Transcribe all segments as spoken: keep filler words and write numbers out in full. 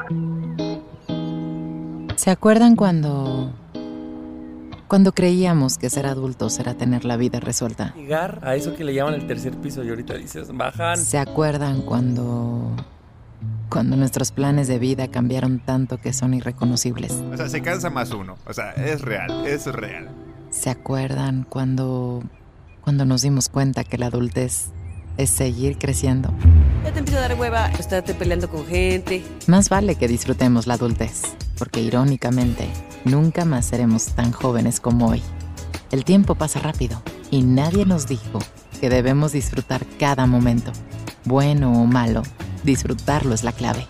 ¿Se acuerdan cuando... cuando creíamos que ser adultos era tener la vida resuelta? Llegar a eso que le llaman el tercer piso y ahorita dices, bajan. ¿Se acuerdan cuando... cuando nuestros planes de vida cambiaron tanto que son irreconocibles? O sea, se cansa más uno. O sea, es real, es real. ¿Se acuerdan cuando... cuando nos dimos cuenta que la adultez es seguir creciendo? Ya te empieza a dar hueva estarte peleando con gente. Más vale que disfrutemos la adultez, porque irónicamente, nunca más seremos tan jóvenes como hoy. El tiempo pasa rápido y nadie nos dijo que debemos disfrutar cada momento. Bueno o malo, disfrutarlo es la clave.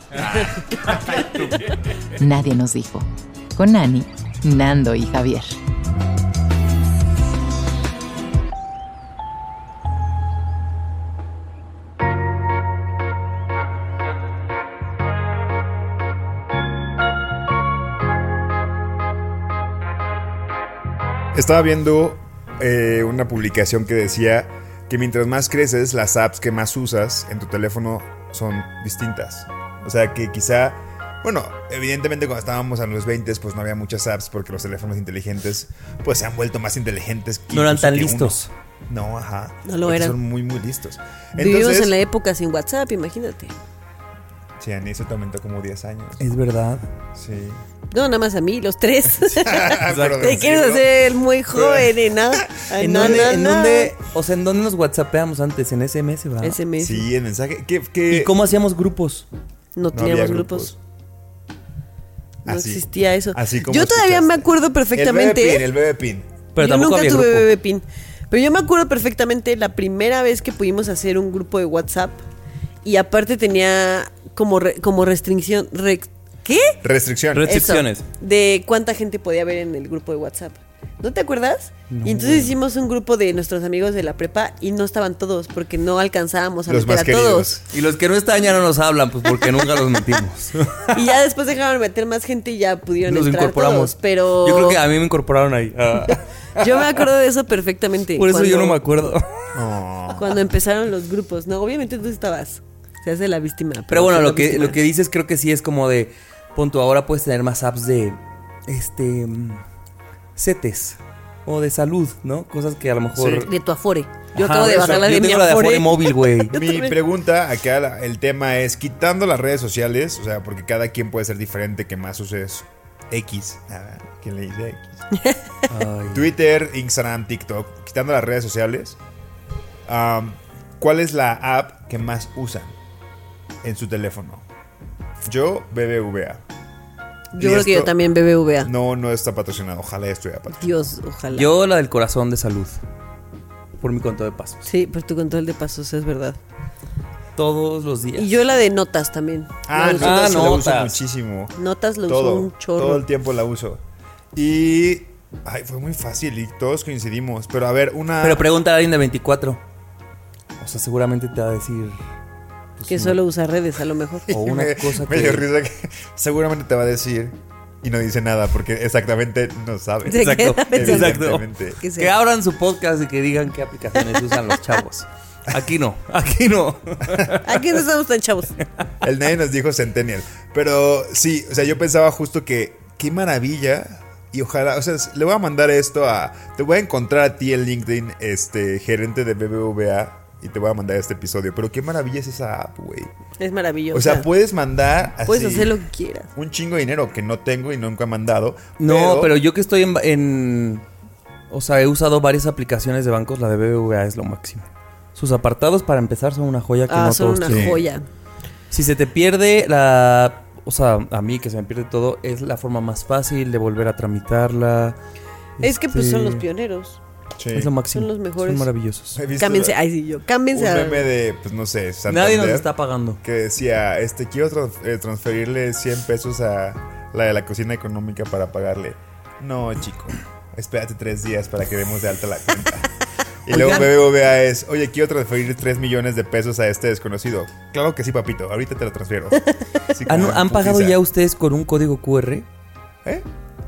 Nadie nos dijo. Con Ani, Nando y Javier. Estaba viendo eh, una publicación que decía que mientras más creces, las apps que más usas en tu teléfono son distintas. O sea que quizá, bueno, evidentemente cuando estábamos a los veinte, pues no había muchas apps porque los teléfonos inteligentes pues se han vuelto más inteligentes. Que no eran tan listos. Uno. No, ajá. No lo eran. Son muy, muy listos. Vivimos Entonces, en la época sin WhatsApp, imagínate. Sí, a mí eso te aumentó como diez años. Es verdad. Sí. No, nada más a mí, los tres. Pero Te quieres hacer muy joven, ¿eh? Nada. ¿En, dónde, ¿En dónde, o sea, en dónde nos whatsappeamos antes? ¿En S M S, verdad? S M S. Sí, en mensaje. ¿Qué, qué? ¿Y cómo hacíamos grupos? No, No teníamos había grupos. grupos. No Así, existía eso. así como yo todavía escuchaste. me acuerdo perfectamente. El bebé pin, el bebé pin. Pero yo tampoco nunca había tuve grupo. bebé pin. Pero yo me acuerdo perfectamente la primera vez que pudimos hacer un grupo de WhatsApp. Y aparte tenía como, re, como restricción. Re, ¿Qué? Restricción. Restricciones. Eso, de cuánta gente podía haber en el grupo de WhatsApp. ¿No te acuerdas? No, y entonces bueno. hicimos un grupo de nuestros amigos de la prepa y no estaban todos porque no alcanzábamos a Los meter más a queridos. todos. Y los que no están ya no nos hablan, pues porque nunca los metimos. Y ya después dejaron meter más gente y ya pudieron Nos entrar incorporamos. todos. Pero Yo creo que a mí me incorporaron ahí. Ah. yo me acuerdo de eso perfectamente. Por eso cuando, yo no me acuerdo. Oh. Cuando empezaron los grupos. No, obviamente tú estabas. Se hace la víctima. Pero, Pero bueno, se lo la que, víctima. lo que dices creo que sí es como de... Punto, ahora puedes tener más apps de... Este... CETES. O de salud, ¿no? Cosas que a lo mejor... Sí. De tu Afore. Yo Ajá, acabo de eso. bajar la Yo de mi tengo la de Afore. Afore móvil, güey. Mi también. pregunta acá, la- el tema es, quitando las redes sociales, o sea, porque cada quien puede ser diferente, que más uses X. Ah, ¿quién le dice X? Ay. Twitter, Instagram, TikTok, quitando las redes sociales, um, ¿cuál es la app que más usan en su teléfono? Yo, B B V A. Yo Y creo que esto yo también B B V A. No, no está patrocinado. Ojalá estuviera patrocinado. Dios, ojalá. Yo la del corazón de salud. Por mi conto de pasos. Sí, por tu control de pasos, es verdad. Todos los días. Y yo la de notas también. Ah, La uso. notas Ah, sí la uso notas. muchísimo. Notas lo Todo, uso un chorro. todo el tiempo la uso. Y ay, fue muy fácil y todos coincidimos. Pero a ver, una... Pero pregunta a alguien de veinticuatro. O sea, seguramente te va a decir... pues, Que una- solo usa redes, a lo mejor. O una me, cosa me que... dio risa que seguramente te va a decir y no dice nada porque exactamente no sabe. Se Exacto, queda pensando. exacto. Evidentemente. Que se- Que abran su podcast y que digan qué aplicaciones usan los chavos. Aquí no, aquí no. Aquí no estamos tan chavos. El nadie nos dijo Centennial. Pero sí, o sea, yo pensaba justo que qué maravilla. Y ojalá, o sea, le voy a mandar esto a... Te voy a encontrar a ti en LinkedIn, este, gerente de B B V A, y te voy a mandar este episodio. Pero qué maravilla es esa app, güey. Es maravilloso. O sea, puedes mandar así puedes hacer lo que quieras. un chingo de dinero que no tengo y nunca he mandado. No, pero yo que estoy en, en... O sea, he usado varias aplicaciones de bancos. La de B B V A es lo máximo. Sus apartados, para empezar, son una joya que Ah, no son todos una tienen. joya. Si se te pierde la... O sea, a mí que se me pierde todo, es la forma más fácil de volver a tramitarla. Es que pues Este, son los pioneros. Sí. Es lo máximo. Son los mejores. Son maravillosos. He visto Cámbiense, ay sí, yo. un Cámbiense a... meme de, pues no sé, Santander, Nadie nos está pagando. que decía, este, quiero trans- eh, transferirle cien pesos a la de la cocina económica para pagarle. No, chico, espérate tres días para que demos de alta la cuenta. Y luego Oigan. B B V A es, oye, quiero transferir tres millones de pesos a este desconocido. Claro que sí, papito, ahorita te lo transfiero. Así ¿Han, como en ¿han pagado putiza. ya ustedes con un código Q R? ¿Eh?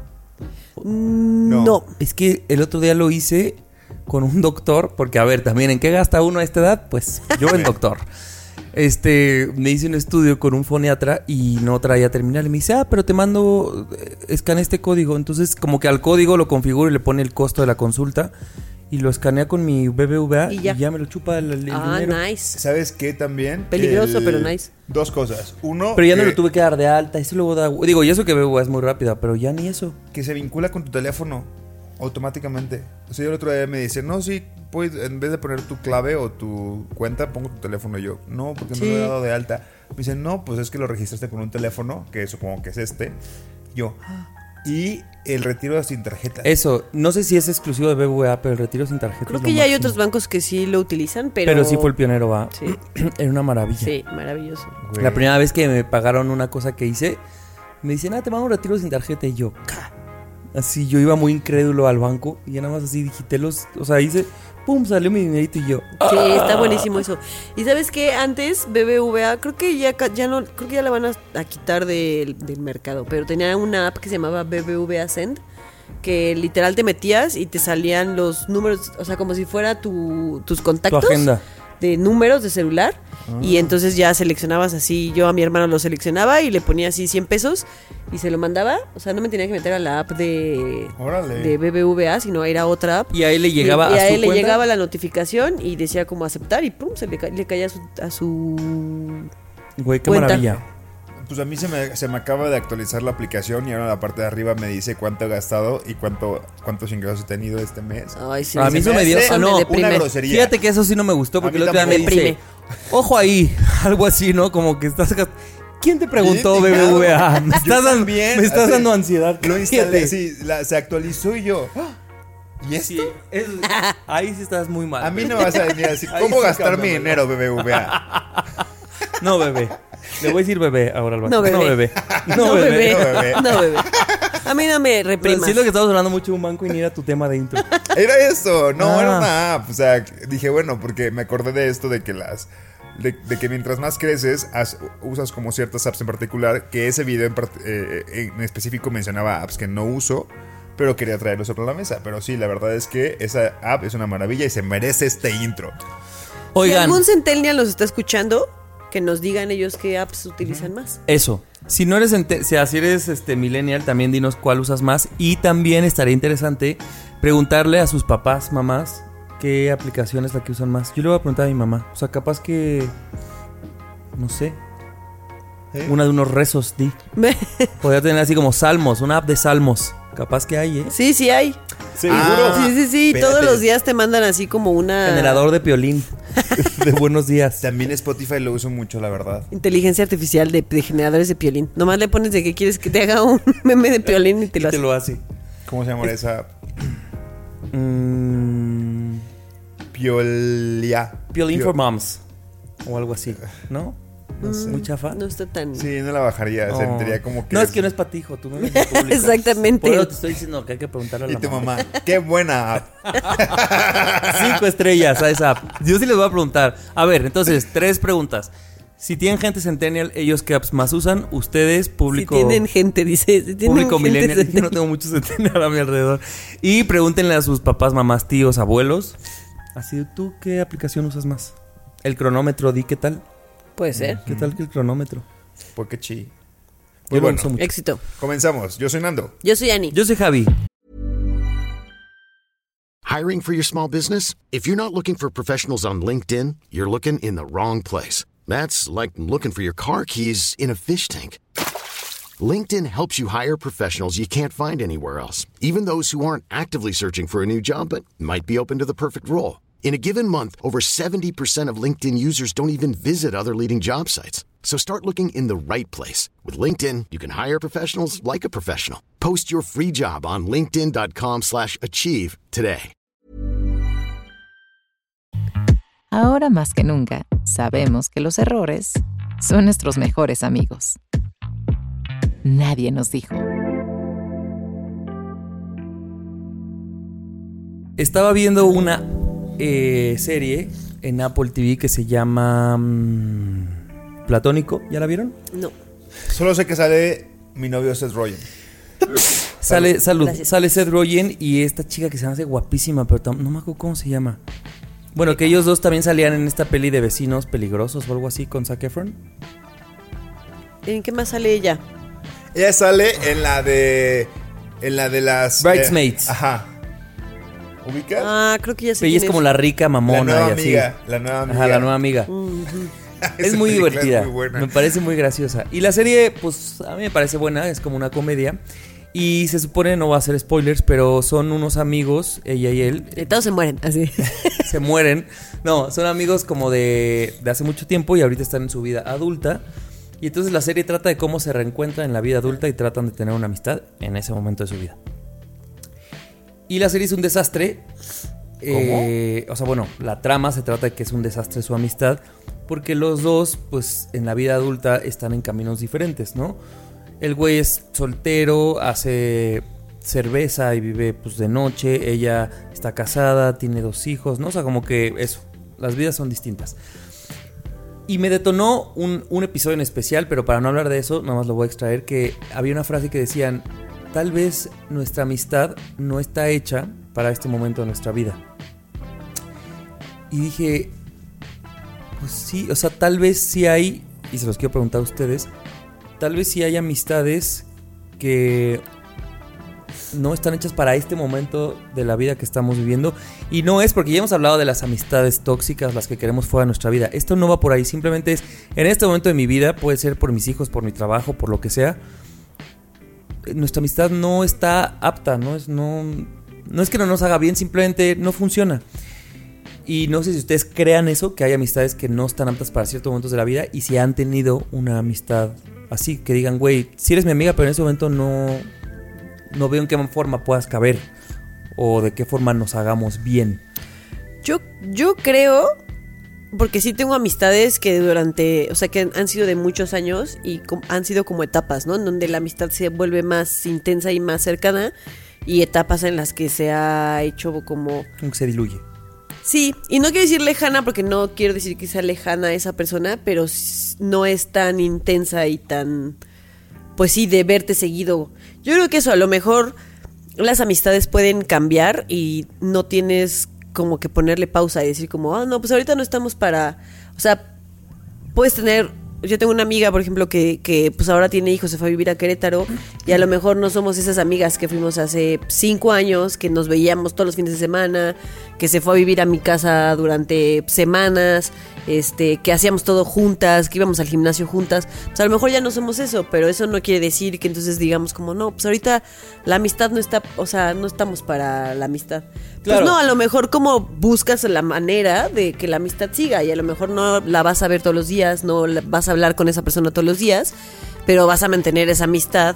No. No. Es que el otro día lo hice con un doctor, porque a ver, también, ¿en qué gasta uno a esta edad? Pues yo en doctor. Este, me hice un estudio con un foniatra y no traía terminal. Y me dice, ah, pero te mando, escanea este código. Entonces, como que al código lo configuro y le pone el costo de la consulta. Y lo escanea con mi B B V A y ya, y ya me lo chupa el, el ah, dinero. Nice. ¿Sabes qué también? Peligroso, El... pero nice. Dos cosas. Uno, pero ya que... no lo tuve que dar de alta. Eso luego da... Digo, y eso que B B V A es muy rápida, pero ya ni eso. Que se vincula con tu teléfono automáticamente. O sea, yo el otro día me dice, no, sí, pues, en vez de poner tu clave o tu cuenta, pongo tu teléfono. Y yo, no, porque sí. no lo he dado de alta. Me dice, no, pues es que lo registraste con un teléfono, que supongo que es este. Yo, y el retiro sin tarjeta. Eso, no sé si es exclusivo de B B V A, pero el retiro sin tarjeta. Creo que ya hay otros bancos que sí lo utilizan, pero... Pero sí fue el pionero, va. Sí. Era una maravilla. Sí, maravilloso. Güey. La primera vez que me pagaron una cosa que hice, me dicen, ah, te mando un retiro sin tarjeta. Y yo, ¡ca! Así, yo iba muy incrédulo al banco y ya nada más así digité los... O sea, hice... ¡Pum! Salió mi dinerito y yo... Sí, está buenísimo eso. Y ¿sabes qué? Antes B B V A, creo que ya, ya no... Creo que ya la van a, a quitar del, del mercado. Pero tenía una app que se llamaba B B V A Send, que literal te metías y te salían los números, o sea, como si fuera tu, tus contactos. Tu agenda. De números de celular. Ah. Y entonces ya seleccionabas así. Yo a mi hermano lo seleccionaba y le ponía así cien pesos y se lo mandaba. O sea, no me tenía que meter a la app de, de B B V A, sino era otra app. Y a él le llegaba y, y a, a su él le cuenta? llegaba la notificación y decía como aceptar y pum, se le, ca- le caía a su, a su Güey, qué cuenta. maravilla. Pues a mí se me, se me acaba de actualizar la aplicación y ahora en la parte de arriba me dice cuánto he gastado y cuánto cuántos ingresos he tenido este mes. Ay, sí, A mí eso me dio... eso Ah, no, me deprime. una grosería. Fíjate que eso sí no me gustó porque A mí el otro día me tampoco. dice... Deprime. Ojo ahí, algo así, ¿no? Como que estás... gast- ¿Quién te preguntó Bien B B V A? indignado. Me Yo estás, dando, también, me estás así, dando ansiedad. Lo instalé, Fíjate. sí, la- se actualizó y yo... ¡ah! ¿Y esto? Sí, es- ahí sí estás muy mal. A mí no vas a venir a decir, Ahí ¿cómo sí, gastar cabrón, mi ¿no? dinero, B B V A? No, bebé. Le voy a decir bebé ahora al banco. No, bebé. No, bebé. No, bebé. No, bebé. No, bebé. A mí no me Pero reprimas. siento que estamos hablando mucho de un banco y ni era tu tema de intro. Era eso, no, Ah. era una app. O sea, dije, bueno, porque me acordé de esto de que las... De, de que mientras más creces, has- usas como ciertas apps en particular, que ese video en, part- eh, en específico mencionaba apps que no uso, pero quería traerlos sobre la mesa. Pero sí, la verdad es que esa app es una maravilla y se merece este intro. Si Oigan, algún centennial los está escuchando, que nos digan ellos qué apps utilizan más. eso. Si no eres, ente- si así eres este millennial, también dinos cuál usas más. Y también estaría interesante preguntarle a sus papás, mamás, qué aplicación es la que usan más. Yo le voy a preguntar a mi mamá. O sea, capaz que... No sé. ¿Eh? Una de unos rezos, di. Podría tener así como salmos, una app de salmos. Capaz que hay, ¿eh? Sí, sí hay. Seguro. Ah, Sí, sí, sí. espérate. Todos los días te mandan así como una... Generador de piolín. De buenos días. También Spotify lo uso mucho, la verdad. Inteligencia artificial de, de generadores de piolín. Nomás le pones de que quieres que te haga un meme de piolín y te lo Te hace. lo hace. ¿Cómo se llama esa app? Mm, Piolia. Piolín Pio- for Moms. O algo así. ¿No? No sé. Muy chafa. No está tan... Sí, no la bajaría. No. Sentiría como que... No, es que no es para ti, hijo. Tú no eres el público. Exactamente. Por eso te estoy diciendo que hay que preguntarle a Y la tu mamá. mamá. Qué buena app. Cinco estrellas a esa app. Yo sí les voy a preguntar. A ver, entonces, tres preguntas. Si tienen gente centennial, ¿ellos qué apps más usan? Ustedes, público... Si tienen gente, dice. Si tienen Público gente millennial. Yo no centennial. tengo muchos centennial a mi alrededor. Y pregúntenle a sus papás, mamás, tíos, abuelos. Así, ¿tú qué aplicación usas más? El cronómetro, di, ¿qué tal? Puede ser. ¿Qué tal que el cronómetro? Porque chi. Yo Pues lo bueno, uso mucho. Éxito. comenzamos. Yo soy Nando. Yo soy Ani. Yo soy Javi. Hiring for your small business? If you're not looking for professionals on LinkedIn, you're looking in the wrong place. That's like looking for your car keys in a fish tank. LinkedIn helps you hire professionals you can't find anywhere else, even those who aren't actively searching for a new job but might be open to the perfect role. In a given month, over seventy percent of LinkedIn users don't even visit other leading job sites. So start looking in the right place. With LinkedIn, you can hire professionals like a professional. Post your free job on linkedin.com slash achieve today. Ahora más que nunca, sabemos que los errores son nuestros mejores amigos. Nadie nos dijo. Estaba viendo una eh, serie en Apple T V que se llama mm, Platónico. ¿Ya la vieron? No. Solo sé que sale mi novio Seth Rogen. Sale, salud, Gracias. sale Seth Rogen y esta chica que se me hace guapísima, pero tam- no me acuerdo cómo se llama. Bueno, que ellos dos también salían en esta peli de Vecinos Peligrosos o algo así con Zac Efron. ¿En qué más sale ella? Ella sale en la de... En la de las... Bridesmaids. Eh, ajá. ¿Ubicas? Ah, creo que ya sé Ella es quién como la rica mamona la nueva y así. amiga. La nueva amiga. Ajá, la nueva amiga. Uh-huh. Es Esa muy película divertida. es muy buena. Me parece muy graciosa. Y la serie, pues, a mí me parece buena. Es como una comedia. Y se supone, no va a ser spoilers, pero son unos amigos, ella y él. Y todos se mueren, así. Se mueren. No, son amigos como de, de hace mucho tiempo y ahorita están en su vida adulta. Y entonces la serie trata de cómo se reencuentran en la vida adulta y tratan de tener una amistad en ese momento de su vida. Y la serie es un desastre. ¿Cómo? Eh, o sea, bueno, la trama se trata de que es un desastre su amistad, porque los dos, pues, en la vida adulta están en caminos diferentes, ¿no? El güey es soltero, hace cerveza y vive, pues, de noche. Ella está casada, tiene dos hijos, ¿no? O sea, como que eso, las vidas son distintas. Y me detonó un, un episodio en especial, pero para no hablar de eso, nada más lo voy a extraer, que había una frase que decían: tal vez nuestra amistad no está hecha para este momento de nuestra vida. Y dije, pues sí, o sea, tal vez sí hay, y se los quiero preguntar a ustedes, tal vez sí hay amistades que no están hechas para este momento de la vida que estamos viviendo. Y no es porque ya hemos hablado de las amistades tóxicas, las que queremos fuera de nuestra vida. Esto no va por ahí, simplemente es, en este momento de mi vida, puede ser por mis hijos, por mi trabajo, por lo que sea, nuestra amistad no está apta, no es, no, no es que no nos haga bien, simplemente no funciona. Y no sé si ustedes crean eso, que hay amistades que no están aptas para ciertos momentos de la vida, y si han tenido una amistad así, que digan, güey, si eres mi amiga, pero en ese momento no, no veo en qué forma puedas caber, o de qué forma nos hagamos bien. Yo, yo creo, porque sí tengo amistades que durante, o sea, que han sido de muchos años y com- han sido como etapas, ¿no? En donde la amistad se vuelve más intensa y más cercana, y etapas en las que se ha hecho como... Como que se diluye. Sí, y no quiero decir lejana porque no quiero decir que sea lejana esa persona, pero s- no es tan intensa y tan, pues sí, de verte seguido. Yo creo que eso, a lo mejor las amistades pueden cambiar y no tienes como que ponerle pausa y decir como, ah, no, pues ahorita no estamos para, o sea, puedes tener... Yo tengo una amiga, por ejemplo, que, que pues ahora tiene hijos, se fue a vivir a Querétaro, y a lo mejor no somos esas amigas que fuimos hace cinco años, que nos veíamos todos los fines de semana, que se fue a vivir a mi casa durante semanas, este, que hacíamos todo juntas, que íbamos al gimnasio juntas. Pues a lo mejor ya no somos eso, pero eso no quiere decir que entonces digamos como, no, pues ahorita la amistad no está, o sea, no estamos para la amistad. Claro. Pues no, a lo mejor como buscas la manera de que la amistad siga, y a lo mejor no la vas a ver todos los días, no la vas a hablar con esa persona todos los días, pero vas a mantener esa amistad,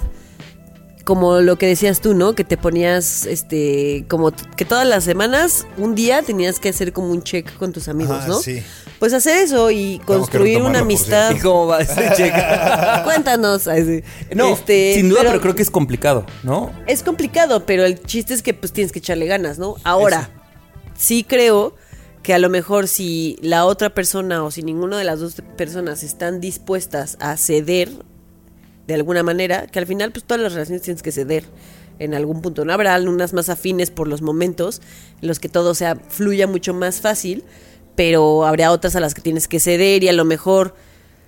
como lo que decías tú, ¿no? Que te ponías, este, como t- que todas las semanas, un día tenías que hacer como un check con tus amigos, Ah, ¿no? sí. Pues hacer eso y Tengo que construir una retomarlo, por amistad. ¿Y cómo va ese cheque? Cuéntanos. Ay, sí. No, Este, sin duda, pero creo que es complicado, ¿no? Es complicado, pero el chiste es que pues tienes que echarle ganas, ¿no? Ahora, sí creo que a lo mejor si la otra persona o si ninguna de las dos personas están dispuestas a ceder de alguna manera, que al final pues todas las relaciones tienes que ceder en algún punto, ¿no? Habrá unas más afines por los momentos en los que todo sea fluya mucho más fácil, pero habrá otras a las que tienes que ceder, y a lo mejor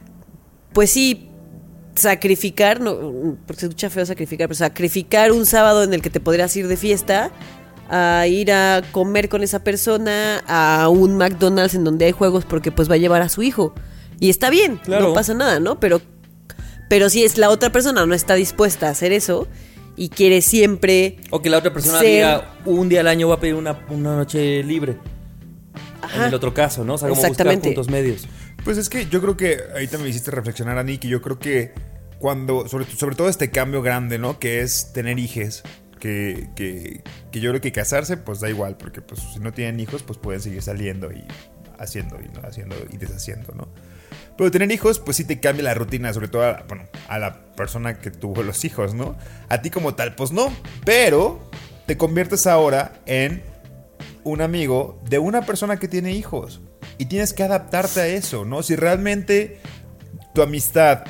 pues sí sacrificar, no, porque se escucha feo sacrificar, pero sacrificar un sábado en el que te podrías ir de fiesta a ir a comer con esa persona a un McDonald's en donde hay juegos, porque pues va a llevar a su hijo. Y está bien, Claro. no pasa nada, ¿no? Pero, pero si es la otra persona no está dispuesta a hacer eso y quiere siempre... O que la otra persona ser- diga, un día al año va a pedir una, una noche libre. Ajá. En el otro caso, ¿no? O sea, como buscar Exactamente. puntos medios. Pues es que yo creo que ahorita me hiciste reflexionar, Ani, que yo creo que cuando, sobre, sobre todo este cambio grande, ¿no? Que es tener hijes, que, que, que yo creo que casarse, pues da igual, porque pues si no tienen hijos, pues pueden seguir saliendo y haciendo y no haciendo y deshaciendo, ¿no? Pero tener hijos, pues sí te cambia la rutina, sobre todo a, bueno, a la persona que tuvo los hijos, ¿no? A ti como tal, pues no, pero te conviertes ahora en un amigo de una persona que tiene hijos y tienes que adaptarte a eso, ¿no? Si realmente tu amistad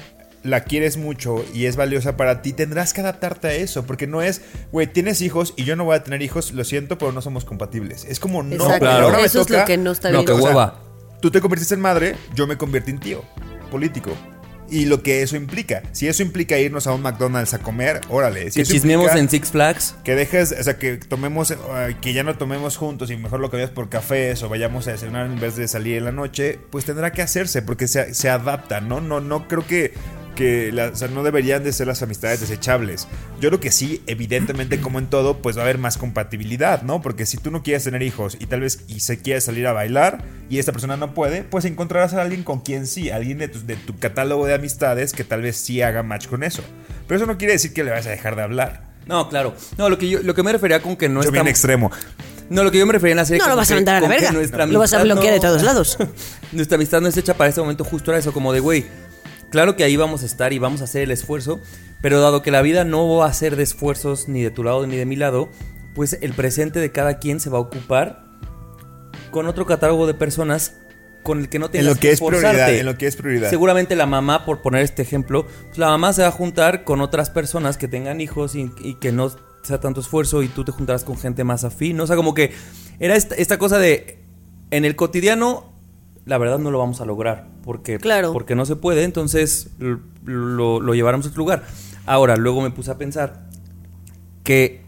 la quieres mucho y es valiosa para ti, tendrás que adaptarte a eso, porque no es, güey, tienes hijos y yo no voy a tener hijos, lo siento, pero no somos compatibles. Es como, no, Exacto. pero ahora me Eso toca, es lo que no está No, bien. que o sea, hueva. tú te convertiste en madre, yo me convertí en tío político. Y lo que eso implica. Si eso implica irnos a un McDonald's a comer, órale. Si Que eso chismemos implica en Six Flags. que dejes, o sea, que tomemos, uh, que ya no tomemos juntos y mejor lo cambiamos por cafés o vayamos a desayunar en vez de salir en la noche, pues tendrá que hacerse porque se, se adapta, ¿no? No, no creo que que la, o sea, no deberían de ser las amistades desechables. Yo creo que sí, evidentemente, como en todo, pues va a haber más compatibilidad, ¿no? Porque si tú no quieres tener hijos y tal vez y se quiere salir a bailar y esta persona no puede, pues encontrarás a alguien con quien sí, alguien de tu, de tu catálogo de amistades que tal vez sí haga match con eso. Pero eso no quiere decir que le vas a dejar de hablar. No, claro. No, lo que yo, lo que me refería con que no Yo está... bien extremo. No, lo que yo me refería en la serie... No lo como vas a que- mandar a la con que verga. nuestra Lo vas a amistad bloquear no- de todos lados. Nuestra amistad no es hecha para este momento, justo era eso, como de, güey, claro que ahí vamos a estar y vamos a hacer el esfuerzo, pero dado que la vida no va a ser de esfuerzos ni de tu lado ni de mi lado, pues el presente de cada quien se va a ocupar con otro catálogo de personas con el que no En tengas lo que es esforzarte. prioridad, en lo que es prioridad. Seguramente la mamá, por poner este ejemplo, pues la mamá se va a juntar con otras personas que tengan hijos y, y que no sea tanto esfuerzo y tú te juntarás con gente más afín, ¿no? O sea, como que era esta, esta cosa de en el cotidiano, la verdad no lo vamos a lograr porque, Claro. porque no se puede, entonces lo, lo, lo llevaremos a otro lugar. Ahora, luego me puse a pensar que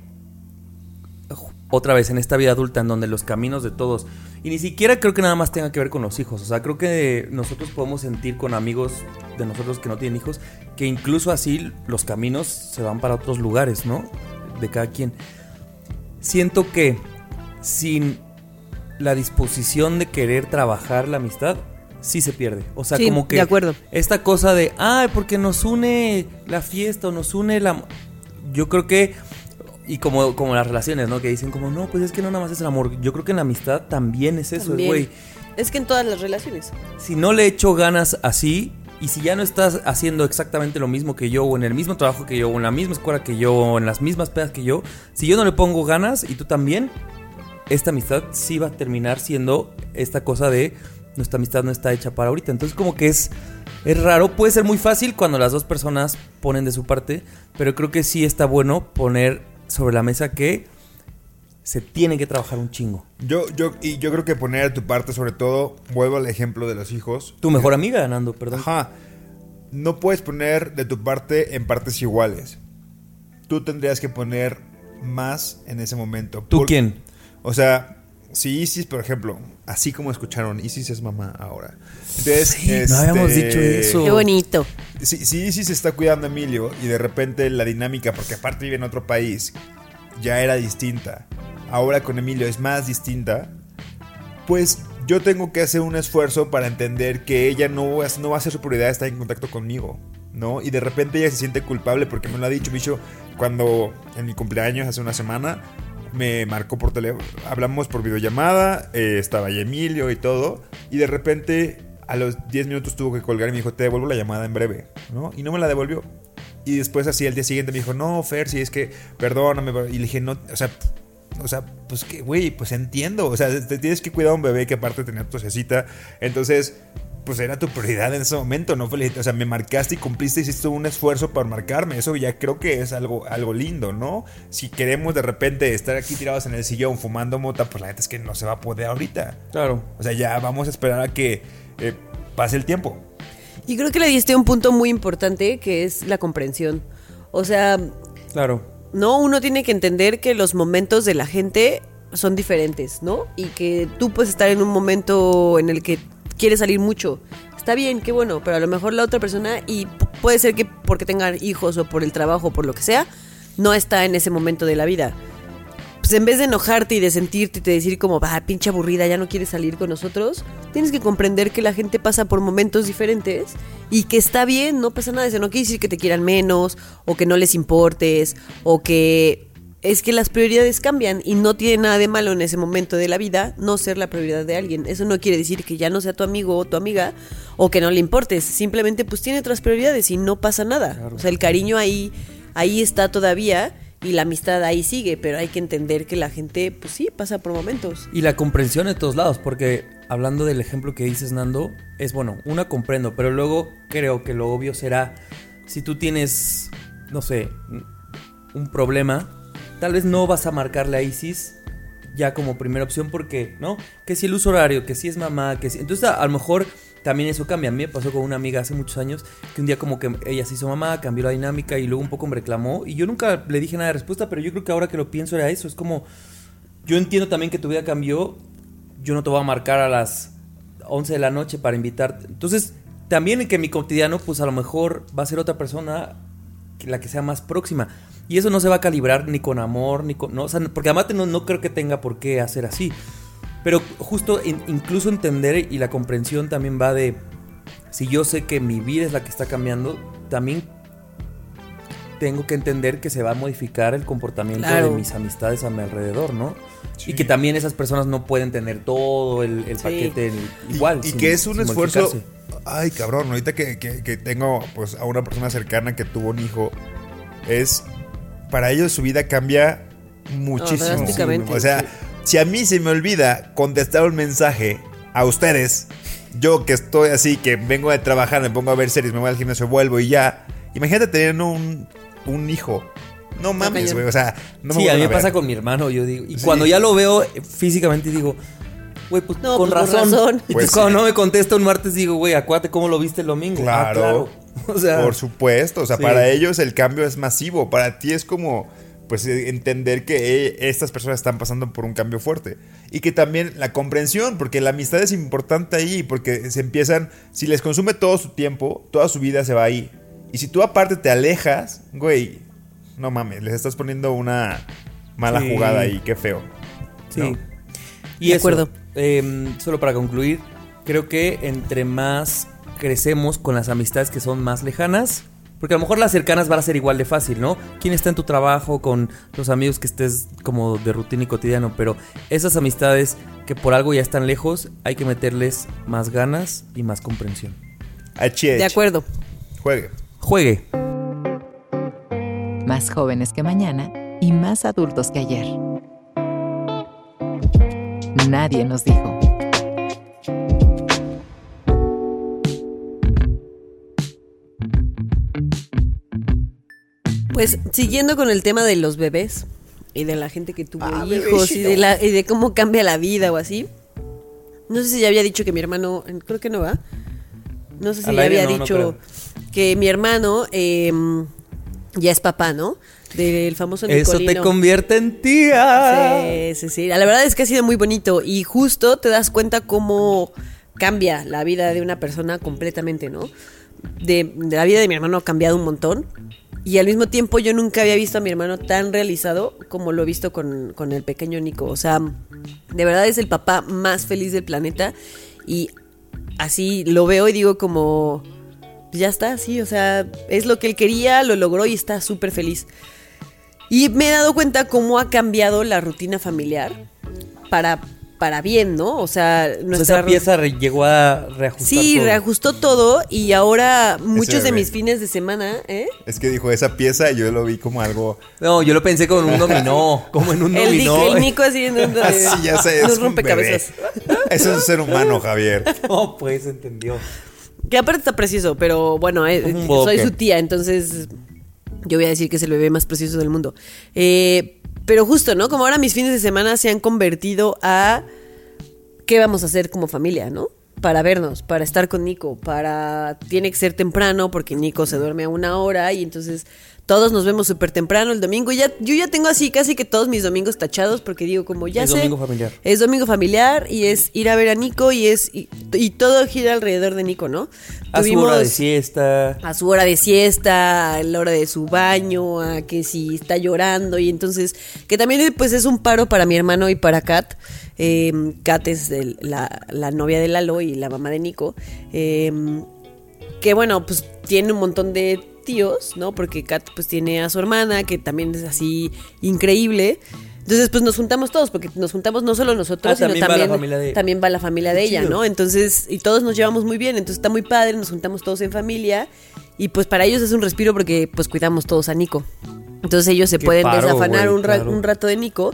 otra vez en esta vida adulta en donde los caminos de todos, y ni siquiera creo que nada más tenga que ver con los hijos, o sea, creo que nosotros podemos sentir con amigos de nosotros que no tienen hijos, que incluso así los caminos se van para otros lugares, ¿no? De cada quien. Siento que sin la disposición de querer trabajar la amistad, sí se pierde. O sea, Sí, como que de acuerdo. esta cosa de, ay, porque nos une la fiesta o nos une la... Yo creo que, y como, como las relaciones, ¿no? Que dicen como, no, pues es que no nada más es el amor. Yo creo que en la amistad también es eso, También. güey. Es que en todas las relaciones. Si no le echo ganas así, y si ya no estás haciendo exactamente lo mismo que yo, o en el mismo trabajo que yo, o en la misma escuela que yo, o en las mismas pedas que yo, si yo no le pongo ganas, y tú también, esta amistad sí va a terminar siendo esta cosa de nuestra amistad no está hecha para ahorita. Entonces como que es, es raro, puede ser muy fácil cuando las dos personas ponen de su parte, pero creo que sí está bueno poner sobre la mesa que se tiene que trabajar un chingo. Yo, yo, y yo creo que poner a tu parte, sobre todo, vuelvo al ejemplo de los hijos. Tu mejor amiga, Nando, perdón. Ajá. No puedes poner de tu parte en partes iguales. Tú tendrías que poner más en ese momento. ¿Tú Por- quién? O sea, si Isis, por ejemplo, así como escucharon, Isis es mamá ahora. Entonces, Sí, no este, habíamos dicho eso. Qué bonito. Si, si Isis está cuidando a Emilio y de repente la dinámica, porque aparte vive en otro país, ya era distinta. Ahora con Emilio es más distinta. Pues yo tengo que hacer un esfuerzo para entender que ella no, va- no va a ser su prioridad estar en contacto conmigo, ¿no? Y de repente ella se siente culpable porque me lo ha dicho, bicho, cuando en mi cumpleaños hace una semana me marcó por teléfono, hablamos por videollamada, eh, estaba ahí Emilio y todo, y de repente a los diez minutos tuvo que colgar y me dijo, te devuelvo la llamada en breve, ¿no? Y no me la devolvió. Y después así al día siguiente me dijo, no, Fer, si es que, perdóname. Y le dije, no, o sea, o sea, pues que, güey, pues entiendo. O sea, te tienes que cuidar a un bebé que aparte tenía tu tosecita. Entonces, pues era tu prioridad en ese momento, ¿no? O sea, me marcaste y cumpliste, hiciste un esfuerzo para marcarme. Eso ya creo que es algo, algo lindo, ¿no? Si queremos de repente estar aquí tirados en el sillón fumando mota, pues la neta es que no se va a poder ahorita. Claro. O sea, ya vamos a esperar a que eh, pase el tiempo. Y creo que le diste un punto muy importante que es la comprensión. O sea, Claro. no, uno tiene que entender que los momentos de la gente son diferentes, ¿no? Y que tú puedes estar en un momento en el que quieres salir mucho. Está bien, qué bueno, pero a lo mejor la otra persona, y p- puede ser que porque tengan hijos o por el trabajo o por lo que sea, no está en ese momento de la vida. Pues en vez de enojarte y de sentirte y de decir como, ah, pinche aburrida, ya no quieres salir con nosotros, tienes que comprender que la gente pasa por momentos diferentes y que está bien, no pasa nada. Eso no quiere decir que te quieran menos o que no les importes o que... Es que las prioridades cambian y no tiene nada de malo en ese momento de la vida no ser la prioridad de alguien. Eso no quiere decir que ya no sea tu amigo o tu amiga o que no le importes. Simplemente pues tiene otras prioridades y no pasa nada. Claro. O sea, el cariño ahí, ahí está todavía y la amistad ahí sigue, pero hay que entender que la gente pues sí pasa por momentos. Y la comprensión de todos lados, porque hablando del ejemplo que dices, Nando, es bueno, una comprendo, pero luego creo que lo obvio será, si tú tienes, no sé, un problema, tal vez no vas a marcarle a Isis ya como primera opción porque, ¿no? Que si el uso horario, que si es mamá, que si... Entonces a, a lo mejor también eso cambia. A mí me pasó con una amiga hace muchos años que un día como que ella se hizo mamá, cambió la dinámica y luego un poco me reclamó y yo nunca le dije nada de respuesta, pero yo creo que ahora que lo pienso era eso. Es como, yo entiendo también que tu vida cambió, yo no te voy a marcar a las once de la noche para invitarte. Entonces también en que mi cotidiano pues a lo mejor va a ser otra persona que la que sea más próxima. Y eso no se va a calibrar ni con amor, ni con... No, o sea, porque amarte no, no creo que tenga por qué hacer así. Pero justo in, incluso entender y la comprensión también va de... Si yo sé que mi vida es la que está cambiando, también tengo que entender que se va a modificar el comportamiento claro. de mis amistades a mi alrededor, ¿no? Sí. Y que también esas personas no pueden tener todo el, el sí. paquete igual. Y, y sin, que es un esfuerzo... Ay, cabrón, ahorita que, que, que tengo pues a una persona cercana que tuvo un hijo, es... Para ellos su vida cambia muchísimo. No, drásticamente. O sea, si a mí se me olvida contestar un mensaje a ustedes, yo que estoy así, que vengo de trabajar, me pongo a ver series, me voy al gimnasio, vuelvo y ya. Imagínate tener un, un hijo. No mames, güey. O sea, no me Sí, a mí me a pasa con mi hermano, yo digo. Y sí. cuando ya lo veo físicamente digo, güey, pues no, con, pues razón. con razón. Y pues cuando sí. no me contesta un martes digo, güey, acuérdate cómo lo viste el domingo. Claro. Ah, claro. O sea, por supuesto, o sea, sí. para ellos el cambio es masivo. Para ti es como, pues, entender que estas personas están pasando por un cambio fuerte. Y que también la comprensión, porque la amistad es importante ahí. Porque se empiezan, si les consume todo su tiempo, toda su vida se va ahí. Y si tú aparte te alejas, güey, no mames, les estás poniendo una mala sí. jugada ahí, qué feo. Sí. ¿No? Y de eso, acuerdo. Eh, solo para concluir, creo que entre más crecemos con las amistades que son más lejanas, porque a lo mejor las cercanas van a ser igual de fácil, ¿no? ¿Quién está en tu trabajo con los amigos que estés como de rutina y cotidiano? Pero esas amistades que por algo ya están lejos, hay que meterles más ganas y más comprensión. H H. De acuerdo. Juegue. Juegue. Más jóvenes que mañana y más adultos que ayer. Nadie nos dijo. Pues siguiendo con el tema de los bebés y de la gente que tuvo ah, hijos y de, la, y de cómo cambia la vida o así. No sé si ya había dicho que mi hermano, creo que no va. No sé si ya había no, dicho no que mi hermano eh, ya es papá, ¿no? Del famoso Nicolino. Eso te convierte en tía. Sí, sí, sí. La verdad es que ha sido muy bonito y justo te das cuenta cómo cambia la vida de una persona completamente, ¿no? De, de la vida de mi hermano ha cambiado un montón. Y al mismo tiempo yo nunca había visto a mi hermano tan realizado como lo he visto con, con el pequeño Nico. O sea, de verdad es el papá más feliz del planeta. Y así lo veo y digo como, ya está, sí, o sea, es lo que él quería, lo logró y está súper feliz. Y me he dado cuenta cómo ha cambiado la rutina familiar para... para bien, ¿no? O sea, nuestra... Esa pieza re- llegó a reajustar Sí, todo. reajustó todo y ahora muchos Ese de bebé. mis fines de semana, ¿eh? Es que dijo esa pieza y yo lo vi como algo... No, yo lo pensé como en un dominó, como en un El, dominó. Nico, el Nico así en un, Así ya sé, es un un rompecabezas. bebé. Eso es un ser humano, Javier. No, pues entendió. Que aparte está precioso, pero bueno, eh, Un soy boque. su tía, entonces yo voy a decir que es el bebé más precioso del mundo. Eh, pero justo, ¿no? Como ahora mis fines de semana se han convertido a... ¿Qué vamos a hacer como familia, no? Para vernos, para estar con Nico, para... Tiene que ser temprano porque Nico se duerme a una hora y entonces todos nos vemos súper temprano el domingo. Ya, yo ya tengo así casi que todos mis domingos tachados porque digo como ya Es sé... domingo familiar. Es domingo familiar y es ir a ver a Nico y es... Y, y todo gira alrededor de Nico, ¿no? A Tuvimos, su hora de siesta. a su hora de siesta, a la hora de su baño, a que si está llorando y entonces que también pues es un paro para mi hermano y para Kat. Eh, Kat es el- la, la novia de Lalo y la mamá de Nico, eh, que bueno pues tiene un montón de tíos, ¿no? Porque Kat pues tiene a su hermana que también es así increíble. Entonces pues nos juntamos todos porque nos juntamos no solo nosotros, Ah, sino también va también la familia de- también va la familia de Qué ella, chido. ¿no? Entonces, y todos nos llevamos muy bien, entonces está muy padre, nos juntamos todos en familia y pues para ellos es un respiro porque pues cuidamos todos a Nico. Entonces ellos se Qué pueden paro, desafanar güey, un, ra- claro. un rato de Nico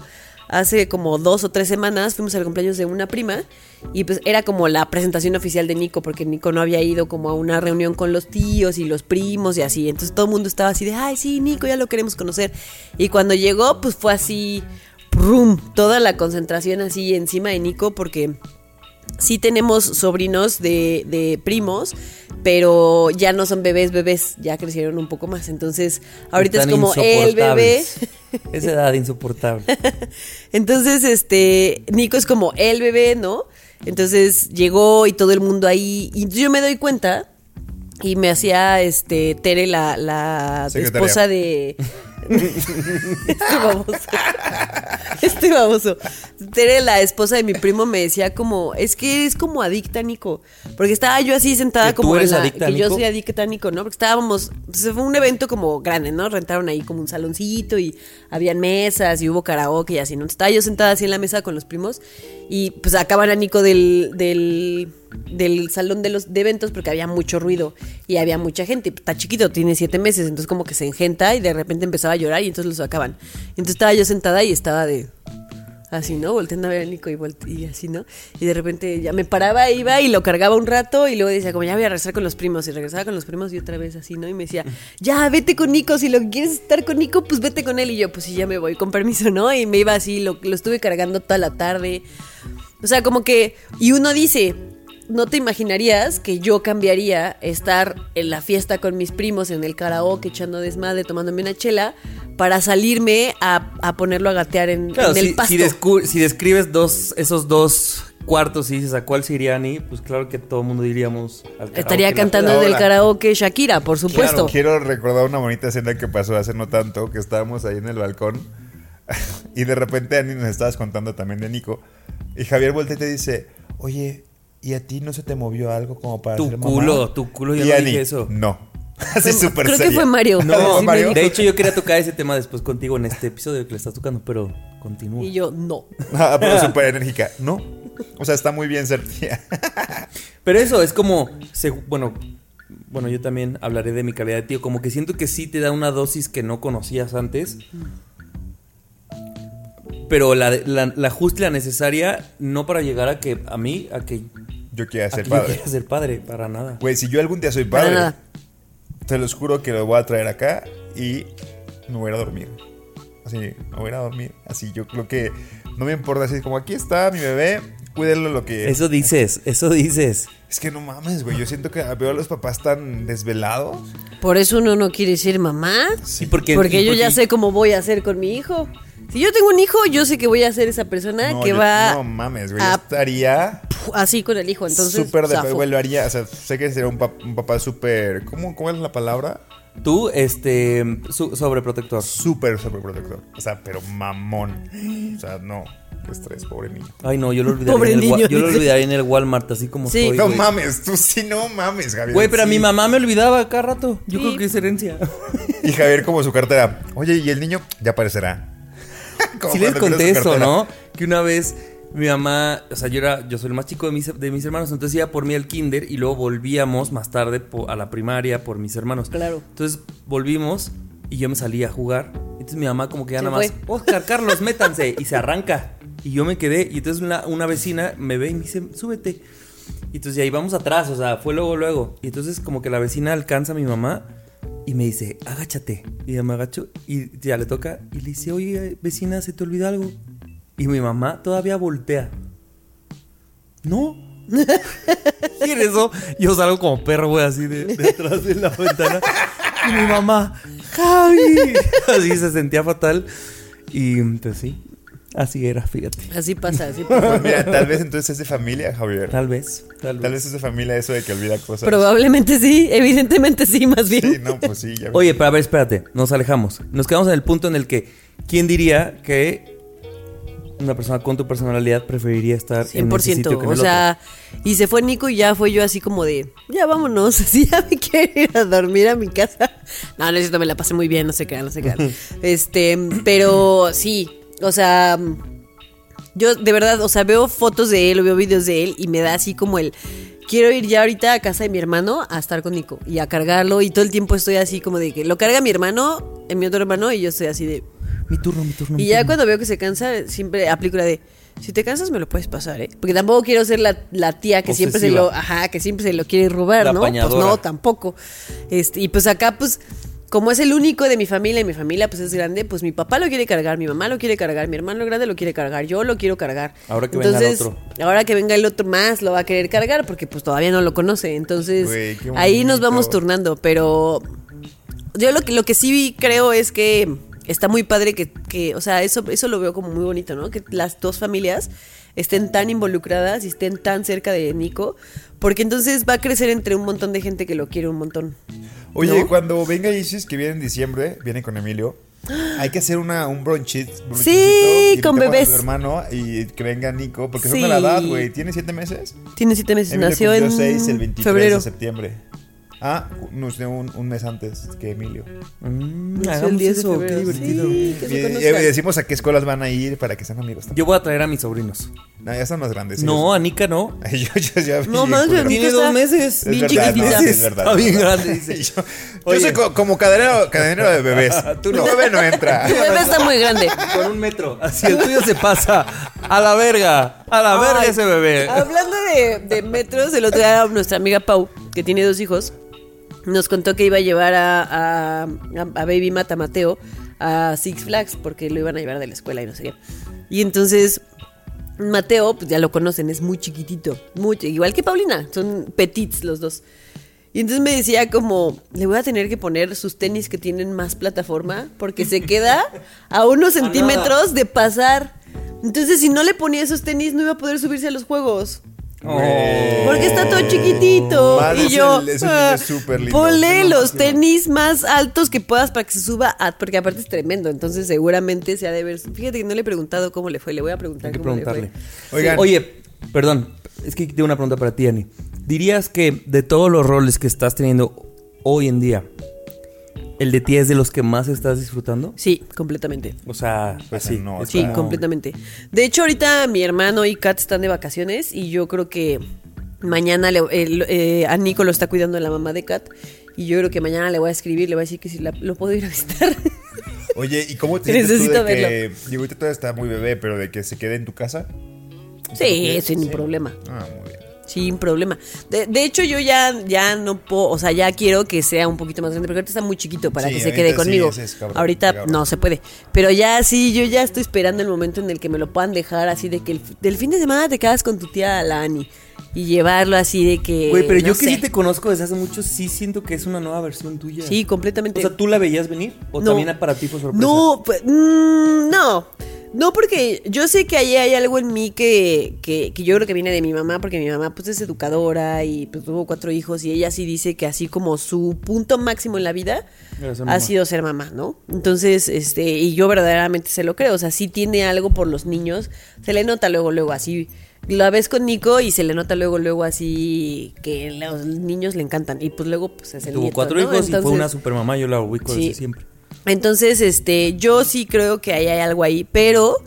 hace como dos o tres semanas fuimos al cumpleaños de una prima y pues era como la presentación oficial de Nico, porque Nico no había ido como a una reunión con los tíos y los primos y así. Entonces todo el mundo estaba así de, ay, sí, Nico, ya lo queremos conocer. Y cuando llegó, pues fue así, ¡prum!, toda la concentración así encima de Nico, porque sí tenemos sobrinos de, de primos, pero ya no son bebés, bebés, ya crecieron un poco más. Entonces, ahorita Están es como el bebé. Esa edad insoportable. Entonces, este, Nico es como el bebé, ¿no? Entonces llegó y todo el mundo ahí. Y yo me doy cuenta y me hacía este Tere, la, la esposa de. Este baboso. Este baboso. Tere, la esposa de mi primo, me decía como, es que eres como adicta, Nico. Porque estaba yo así sentada ¿Que tú como eres en la, adicta, que Nico? yo soy adicta a Nico, ¿no? Porque estábamos, se fue un evento como grande, ¿no? Rentaron ahí como un saloncito y habían mesas y hubo karaoke y así, ¿no? Estaba yo sentada así en la mesa con los primos y pues sacaban a Nico del, del, del salón de los de eventos porque había mucho ruido y había mucha gente. Está chiquito, tiene siete meses, entonces como que se engenta y de repente empezaba a llorar y entonces lo sacaban. Entonces estaba yo sentada y estaba de así, ¿no? Volteando a ver a Nico y, volte- y así, ¿no? Y de repente ya me paraba, iba y lo cargaba un rato y luego decía como, ya voy a regresar con los primos. Y regresaba con los primos y otra vez así, ¿no? Y me decía, ya, vete con Nico. Si lo que quieres estar con Nico, pues vete con él. Y yo, pues sí, ya me voy, con permiso, ¿no? Y me iba así, lo, lo estuve cargando toda la tarde. O sea, como que... Y uno dice... No te imaginarías que yo cambiaría estar en la fiesta con mis primos, en el karaoke, echando desmadre, tomándome una chela, para salirme a, a ponerlo a gatear en, Claro, en el si, pasto. si, descu- si describes dos, esos dos cuartos y dices a cuál se iría Ani, pues claro que todo el mundo diríamos al karaoke. Estaría La- cantando en el Ahora. karaoke Shakira, por supuesto. Quiero recordar una bonita escena que pasó hace no tanto, que estábamos ahí en el balcón y de repente Ani nos estabas contando también de Nico y Javier voltea y te dice, oye, ¿y a ti no se te movió algo como para Tu ser mamá? culo, tu culo, yo Y no Ani, dije eso. No. Así súper Creo que seria. fue Mario. No, ¿Fue Mario? de hecho yo quería tocar ese tema después contigo en este episodio que le estás tocando, pero continúa. Y yo, no. Ah, pero súper enérgica. No. O sea, está muy bien ser tía. Pero eso es como, se- bueno, bueno, yo también hablaré de mi calidad de tío, como que siento que sí te da una dosis que no conocías antes. Pero la, la, la justa y la necesaria, no para llegar a que, a mí, a que, Yo quiero a ser que yo padre. quiera ser padre, para nada. Güey, si yo algún día soy Para padre, nada. te los juro que lo voy a traer acá y me voy a ir a dormir. Así, me voy a ir a dormir. Así, yo creo que no me importa. Así como aquí está mi bebé, cuídenlo lo que... Eso dices, eso dices. Es que no mames, güey. Yo siento que veo a los papás tan desvelados. Por eso uno no quiere ser mamá. Sí, porque, Porque y yo ya sé cómo voy a hacer con mi hijo. Si yo tengo un hijo, yo sé que voy a ser esa persona No, que yo- va No mames, güey. a- Yo estaría así con el hijo. Entonces, súper de... zafo. Güey, lo haría... O sea, sé que sería un, pap- un papá súper... ¿Cómo, ¿Cómo es la palabra? Tú, este, su- sobreprotector. Súper, súper protector. O sea, pero mamón. O sea, no. Qué estrés, pobre niño. Ay, no, yo lo olvidaría, Pobre en, el, wa- niño, yo lo dice. olvidaría en el Walmart, así como Sí. soy, No güey. mames, tú sí no mames, Javier. Güey, pero a sí. mi mamá me olvidaba cada rato. Yo Sí. creo que es herencia. Y Javier como su cartera. Oye, ¿y el niño? Ya aparecerá. Como Sí les cuando conté tienes su eso, cartera. ¿no? Que una vez mi mamá, o sea, yo era, yo soy el más chico de mis, de mis hermanos, entonces iba por mí al kinder y luego volvíamos más tarde po- a la primaria por mis hermanos. Claro. Entonces volvimos y yo me salí a jugar. Entonces mi mamá como que ya Se nada fue. más, Oscar, Carlos, métanse. Y se arranca. Y yo me quedé y entonces una, una vecina me ve y me dice, súbete. Y entonces ahí vamos atrás, o sea, fue luego, luego. Y entonces como que la vecina alcanza a mi mamá y me dice, agáchate. Y ya me agacho y ya le toca y le dice, oye, vecina, ¿se te olvidó algo? Y mi mamá todavía voltea. ¿No? Y en eso yo salgo como perro, güey, así de, detrás de la ventana. Y mi mamá, Javi. Así se sentía fatal. Y pues sí, así era, fíjate. Así pasa, así pasa. Pues mira, tal vez entonces es de familia, Javier. Tal vez, tal vez. Tal vez es de familia eso de que olvida cosas. Probablemente sí, evidentemente sí, más bien. Sí, no, pues sí. Ya Oye, pero a ver, espérate, nos alejamos. Nos quedamos en el punto en el que, ¿quién diría que una persona con tu personalidad preferiría estar cien en por ese ciento. sitio que en O el sea, y se fue Nico y ya fue yo así como de, ya vámonos, así ya me quiero ir a dormir a mi casa. No, no es cierto, me la pasé muy bien, no se crean, no se crean. Este, pero sí, o sea, yo de verdad, o sea, veo fotos de él o veo videos de él y me da así como el, quiero ir ya ahorita a casa de mi hermano a estar con Nico y a cargarlo y todo el tiempo estoy así como de que lo carga mi hermano, en mi otro hermano y yo estoy así de, Mi turno, mi turno. mi Y ya turno. cuando veo que se cansa, siempre aplico la de, si te cansas me lo puedes pasar, ¿eh? Porque tampoco quiero ser la, la tía que siempre se Obsesiva. lo, ajá, que siempre se lo quiere robar, La ¿no? Pues apañadora. no, tampoco. Este, y pues acá, pues, como es el único de mi familia y mi familia pues es grande, pues mi papá lo quiere cargar, mi mamá lo quiere cargar, mi hermano grande lo quiere cargar, yo lo quiero cargar. Ahora que venga el Entonces, otro. ahora que venga el otro más lo va a querer cargar porque pues todavía no lo conoce. Entonces, Güey, qué ahí nos bonito. vamos turnando, pero yo lo que, lo que sí creo es que está muy padre que, que, o sea, eso, eso lo veo como muy bonito, ¿no? Que las dos familias estén tan involucradas y estén tan cerca de Nico, porque entonces va a crecer entre un montón de gente que lo quiere un montón. Oye, ¿no? cuando venga Isis, que viene en diciembre, viene con Emilio, hay que hacer una, un brunchit. brunchitito, Sí, y con invitamos a bebés. tu hermano y que venga Nico, porque son Sí. de la edad, güey. ¿Tiene siete meses? Tiene siete meses, Emilio nació cumplió en seis el veintitrés febrero. de septiembre. Ah, nos dio un, un mes antes que Emilio. Mm, Nació el hagamos diez de eso, qué febrero. divertido. Sí, que Y, se y conozcan. decimos a qué escuelas van a ir para que sean amigos también. Yo voy a traer a mis sobrinos. No, ya están más grandes. No, a Nika no. ellos. yo, yo ya No, bien más culero. bien, Tiene está dos meses. Es bien verdad, no, chiquitita. sí, es verdad. Está bien es verdad. grande, dice. yo yo Oye. soy co- como cadenero, cadenero de bebés. Tú no. Tu bebé no entra. Tu bebé está muy grande. Con un metro. Así el tuyo se pasa. A la verga. A la verga Ay, ese bebé. Hablando de, de metros, el otro día nuestra amiga Pau, que tiene dos hijos, nos contó que iba a llevar a, a, a Baby Mata Mateo a Six Flags porque lo iban a llevar de la escuela y no sé qué. Y entonces Mateo, pues ya lo conocen, es muy chiquitito, muy, igual que Paulina, son petits los dos. Y entonces me decía como, le voy a tener que poner sus tenis que tienen más plataforma porque se queda a unos centímetros de pasar. Entonces si no le ponía esos tenis no iba a poder subirse a los juegos. Güey. Porque está todo chiquito. Man, y es yo, el- es un ah, niño súper lindo. ponle Es lo los máximo. tenis más altos que puedas para que se suba, a- porque aparte es tremendo. Entonces, seguramente se ha de ver. Fíjate que no le he preguntado cómo le fue. Le voy a preguntar Hay que cómo le preguntarle. fue. Oigan. Oye, perdón. Es que tengo una pregunta para ti, Ani. ¿Dirías que de todos los roles que estás teniendo hoy en día, el de ti es de los que más estás disfrutando? Sí, completamente. O sea, Pues así. no, es Sí, como- completamente. De hecho, ahorita mi hermano y Kat están de vacaciones y yo creo que mañana le- el- eh, a Nico lo está cuidando la mamá de Kat y yo creo que mañana le voy a escribir, le voy a decir que si la- lo puedo ir a visitar. Oye, ¿y cómo te sientes tú Necesito de que, verlo. digo, ahorita todavía está muy bebé, pero de que se quede en tu casa? Sí, sin Sí. problema. Ah, muy bien. Sin problema. De, de hecho, yo ya, ya no puedo, o sea, ya quiero que sea un poquito más grande, porque ahorita está muy chiquito para Sí, que se ahorita quede sí, conmigo. ese es cabrón, ahorita cabrón. no se puede. Pero ya sí, yo ya estoy esperando el momento en el que me lo puedan dejar así de que el, del fin de semana te quedas con tu tía la Ani y llevarlo así de que. Güey, pero no yo que sé. sí te conozco desde hace mucho, sí siento que es una nueva versión tuya. Sí, completamente. O sea, ¿tú la veías venir? ¿O No. también para ti fue sorpresa? No, pues, mm, no. No, porque yo sé que ahí hay algo en mí que, que, que yo creo que viene de mi mamá, porque mi mamá pues es educadora y pues tuvo cuatro hijos y ella sí dice que así como su punto máximo en la vida Era ser ha mamá. sido ser mamá, ¿no? Entonces, este, y yo verdaderamente se lo creo, o sea, sí tiene algo por los niños, se le nota luego, luego así, la ves con Nico y se le nota luego, luego así que los niños le encantan y pues luego pues es el Tuvo nieto, cuatro ¿no? hijos y fue Entonces- una supermamá, yo la ubico Sí. desde siempre. Entonces, este, yo sí creo que ahí hay algo ahí, pero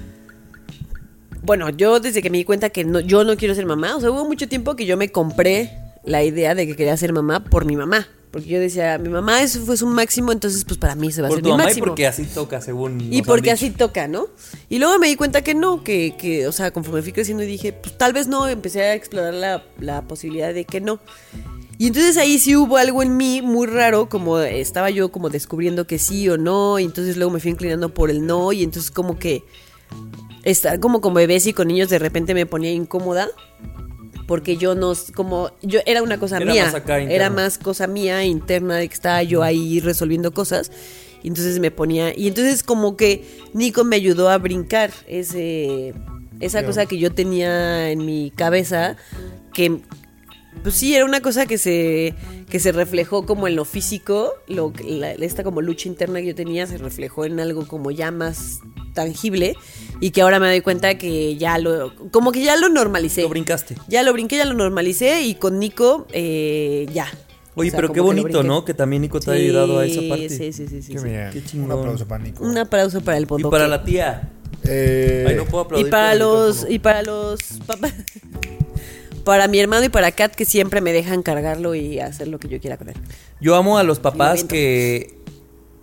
bueno, yo desde que me di cuenta que no, yo no quiero ser mamá, o sea, hubo mucho tiempo que yo me compré la idea de que quería ser mamá por mi mamá, porque yo decía, mi mamá eso fue su máximo, entonces pues para mí se va a Por ser tu mi mamá y máximo. porque así toca, según Y nos porque han dicho. así toca, ¿no? Y luego me di cuenta que no, que, que, o sea, conforme fui creciendo dije, pues tal vez no, empecé a explorar la, la posibilidad de que no. Y entonces ahí sí hubo algo en mí muy raro, como estaba yo como descubriendo que sí o no, y entonces luego me fui inclinando por el no, y entonces como que estar como con bebés y con niños de repente me ponía incómoda. Porque yo no, como, yo era una cosa Era mía, más acá, interno. era más cosa mía interna de que estaba yo ahí resolviendo cosas. Y entonces me ponía, y entonces como que Nico me ayudó a brincar ese, esa Claro. cosa que yo tenía en mi cabeza, que pues sí, era una cosa que se, que se reflejó como en lo físico, lo, que- la- esta como lucha interna que yo tenía se reflejó en algo como ya más tangible y que ahora me doy cuenta que ya lo, como que ya lo normalicé. Lo brincaste. Ya lo brinqué, ya lo normalicé y con Nico eh, ya. Oye, O sea, pero como qué que lo bonito, brinqué. ¿no? Que también Nico te ha Sí, ayudado a esa parte. Sí, sí, sí, sí. Qué sí. bien. Qué chingón. Un aplauso para Nico. Un aplauso para el Y pondoque. para la tía. Eh, Ay, no puedo Y aplaudir. para por el los micrófono. y para los papás. Para mi hermano y para Kat que siempre me dejan cargarlo y hacer lo que yo quiera con él. Yo amo a los papás Violento. que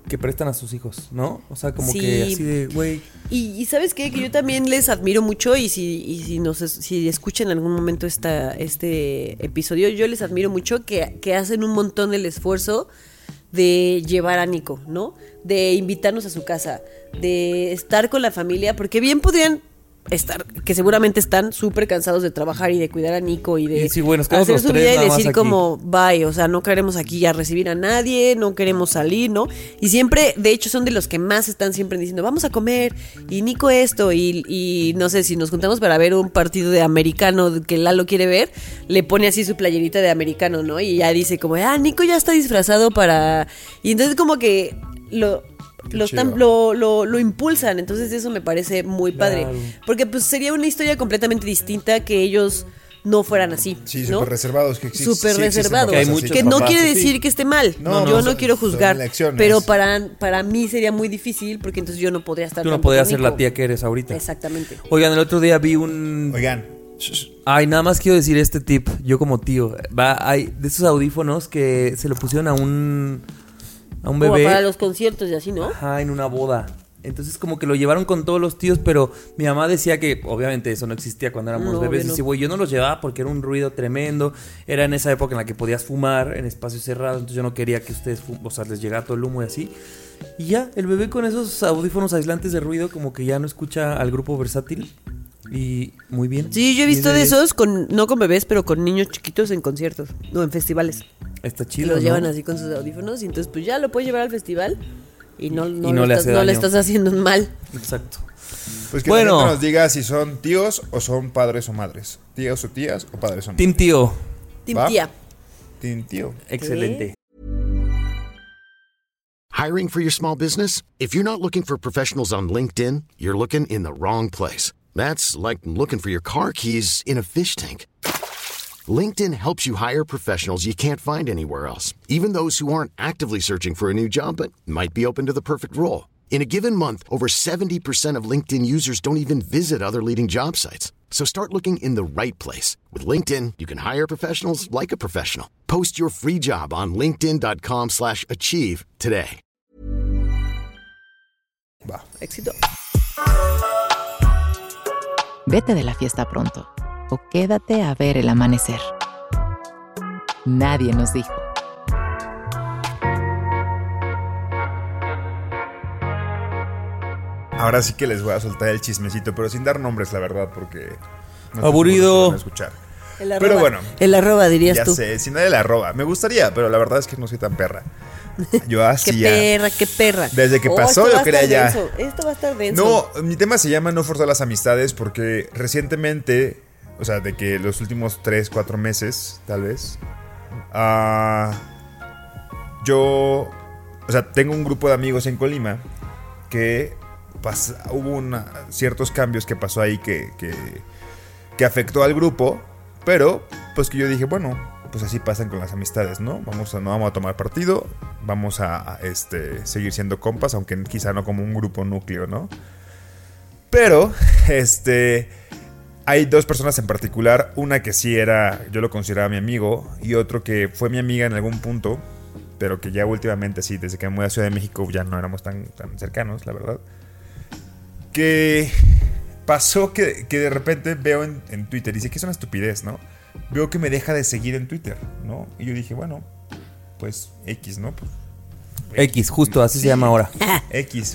que prestan a sus hijos, ¿no? O sea, como Sí. que así de, güey. Y, y ¿sabes qué? Que yo también les admiro mucho y si, y si, nos, es- si escuchan en algún momento esta, este episodio, yo les admiro mucho que, que hacen un montón el esfuerzo de llevar a Nico, ¿no? De invitarnos a su casa, de estar con la familia, porque bien podrían estar, que seguramente están súper cansados de trabajar y de cuidar a Nico y de Y sí, bueno, nos quedamos hacer los su tres vida y nada más decir aquí. como bye, o sea, no queremos aquí ya recibir a nadie, no queremos salir, ¿no? Y siempre, de hecho, son de los que más están siempre diciendo, vamos a comer, y Nico esto, y, y no sé, si nos juntamos para ver un partido de americano que Lalo quiere ver, le pone así su playerita de americano, ¿no? Y ya dice como, ah, Nico ya está disfrazado para... Y entonces como que lo... Lo, chido. están- lo, lo, lo impulsan, entonces eso me parece muy padre. Claro. Porque pues sería una historia completamente distinta que ellos no fueran así. Sí, ¿no? súper reservados. Que exi- Súper sí existen reservados. papás Que hay así. muchos Que no papás. quiere Sí. decir que esté mal. No, yo no, no son- quiero son juzgar. elecciones. Pero para, para mí sería muy difícil porque entonces yo no podría estar Tú no tanto podías con ser la Nico. tía que eres ahorita. Exactamente. Oigan, el otro día vi un... Oigan, Ay, nada más quiero decir este tip, yo como tío. Va, hay de esos audífonos que se lo pusieron a un... A un Como bebé. para los conciertos y así, ¿no? Ajá, en una boda. Entonces como que lo llevaron con todos los tíos, pero mi mamá decía que obviamente eso no existía cuando éramos No, bebés. obvio no. Dice, güey, yo no los llevaba porque era un ruido tremendo. Era en esa época en la que podías fumar en espacios cerrados, entonces yo no quería que ustedes, fum- o sea, les llegara todo el humo y así. Y ya, el bebé con esos audífonos aislantes de ruido como que ya no escucha al grupo versátil. Y muy bien. Sí, yo he diez visto de diez. esos, con no con bebés, pero con niños chiquitos en conciertos. No, en festivales. Está Que chido, los ¿no? llevan así con sus audífonos y entonces pues ya lo puedes llevar al festival y no, no, Y no le, le estás, hace no le daño. estás haciendo un mal. Exacto. pues que Bueno. la gente nos diga si son tíos o son padres o madres. Tíos o tías o padres o madres. Team Tío. Team Va. tía. Team tío. Excelente. Hiring for your small business? If you're not looking for professionals on LinkedIn, you're looking in the wrong place. That's like looking for your car keys in a fish tank. LinkedIn helps you hire professionals you can't find anywhere else, even those who aren't actively searching for a new job but might be open to the perfect role. In a given month, over seventy percent of LinkedIn users don't even visit other leading job sites. So start looking in the right place. With LinkedIn, you can hire professionals like a professional. Post your free job on linkedin.com slash achieve today. Va. Éxito. Vete de la fiesta pronto o quédate a ver el amanecer. Nadie nos dijo. Ahora sí que les voy a soltar el chismecito, pero sin dar nombres, la verdad, porque... no estoy Aburrido. seguro si lo van a escuchar. El arroba. Pero bueno. El arroba dirías Ya tú. sé, si nadie la roba. Me gustaría, pero la verdad es que no soy tan perra. Yo Qué hacía... perra, qué perra. Desde que Oh, pasó, esto yo va a quería estar ya. denso, Esto va a estar denso. No, mi tema se llama no forzar las amistades porque recientemente, o sea, de que los últimos tres, cuatro meses, tal vez, ah, yo, o sea, tengo un grupo de amigos en Colima que pas- hubo una- ciertos cambios que pasó ahí que, que, que afectó al grupo, pero pues que yo dije, bueno, pues así pasan con las amistades, ¿no? Vamos a, no vamos a tomar partido, vamos a, a, este, seguir siendo compas, aunque quizá no como un grupo núcleo, ¿no? Pero, este, hay dos personas en particular, una que sí era, yo lo consideraba mi amigo, y otro que fue mi amiga en algún punto, pero que ya últimamente, sí, desde que me mudé a Ciudad de México ya no éramos tan, tan cercanos, la verdad. Que pasó que, que de repente veo en, en Twitter, y dice que es una estupidez, ¿no? Veo que me deja de seguir en Twitter, ¿no? Y yo dije, bueno, pues X, ¿no? Pues, X, justo, así se llama ahora. X.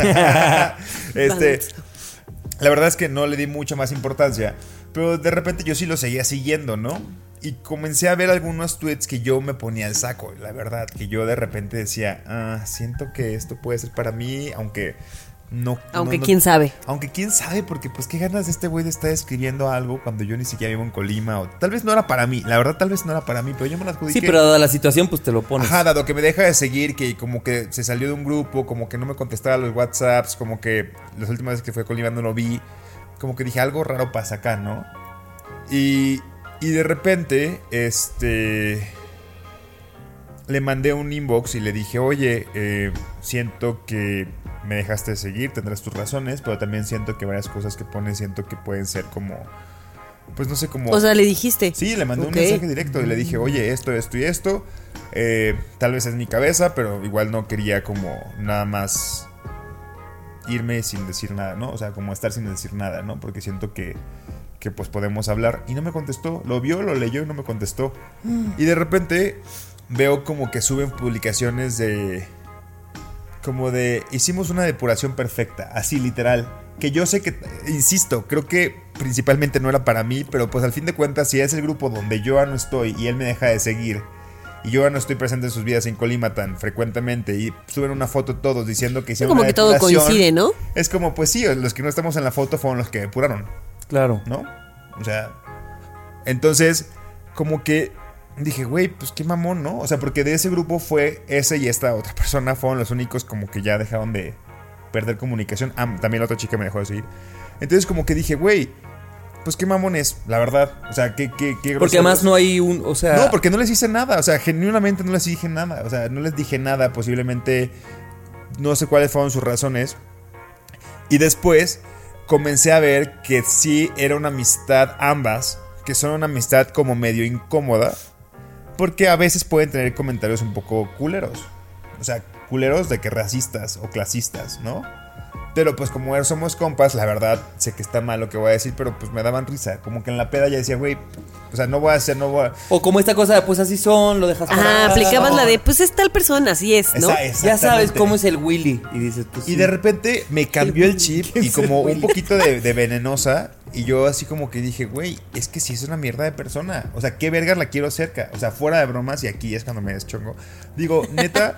este, la verdad es que no le di mucha más importancia, pero de repente yo sí lo seguía siguiendo, ¿no? Y comencé a ver algunos tweets que yo me ponía al saco, la verdad, que yo de repente decía, ah, siento que esto puede ser para mí, aunque no... Aunque no- no- quién sabe. Aunque quién sabe, porque pues qué ganas de este güey de estar escribiendo algo cuando yo ni siquiera vivo en Colima, o tal vez no era para mí, la verdad tal vez no era para mí, pero yo me las adjudiqué. Sí, pero dada la situación, pues te lo pones. Ajá, dado que me deja de seguir, que como que se salió de un grupo, como que no me contestaba los WhatsApps, como que las últimas veces que fue a Colima no lo vi, como que dije, algo raro pasa acá, ¿no? Y, y de repente, este... le mandé un inbox y le dije, oye, eh, siento que me dejaste de seguir, tendrás tus razones, pero también siento que varias cosas que pones siento que pueden ser como... Pues no sé cómo... O sea, le dijiste. Sí, le mandé Ok. un mensaje directo y le dije, oye, esto, esto y esto. Eh, tal vez es mi cabeza, pero igual no quería como nada más irme sin decir nada, ¿no? O sea, como estar sin decir nada, ¿no? Porque siento que, que pues podemos hablar. Y no me contestó. Lo vio, lo leyó y no me contestó. Y de repente veo como que suben publicaciones de... Como de... Hicimos una depuración perfecta. Así, literal. Que yo sé que... Insisto, creo que principalmente no era para mí. Pero pues al fin de cuentas, si es el grupo donde yo ya no estoy y él me deja de seguir... Y yo ya no estoy presente en sus vidas en Colima tan frecuentemente. Y suben una foto todos diciendo que hicieron como una que todo depuración. coincide, ¿no? Es como, pues sí, los que no estamos en la foto fueron los que depuraron, Claro. ¿no? O sea, entonces, como que dije, güey, pues qué mamón, ¿no? O sea, porque de ese grupo fue ese y esta otra persona fueron los únicos como que ya dejaron de perder comunicación. Ah, también la otra chica me dejó de seguir. Entonces, como que dije, güey, pues qué mamón es, la verdad. O sea, qué, qué, qué Porque además no hay un, o sea... No, porque no les hice nada. O sea, genuinamente no les dije nada. O sea, no les dije nada. Posiblemente no sé cuáles fueron sus razones. Y después comencé a ver que sí era una amistad ambas. Que son una amistad como medio incómoda. Porque a veces pueden tener comentarios un poco culeros. O sea, culeros de que racistas o clasistas, ¿no? Pero pues como somos compas, la verdad, sé que está mal lo que voy a decir, pero pues me daban risa. Como que en la peda ya decía, güey, o sea, no voy a hacer, no voy a... O como esta cosa de, pues así son, lo dejas Ah, pasar. aplicabas la de, pues es tal persona, así es, ¿no? Esa- Ya sabes exactamente. cómo es el Willy. Y dices, pues Y sí. de repente me cambió el chip y como un poquito de, de venenosa. Y yo así como que dije, güey, es que sí es una mierda de persona. O sea, qué vergas la quiero cerca. O sea, fuera de bromas, y aquí es cuando me deschongo. Digo, neta,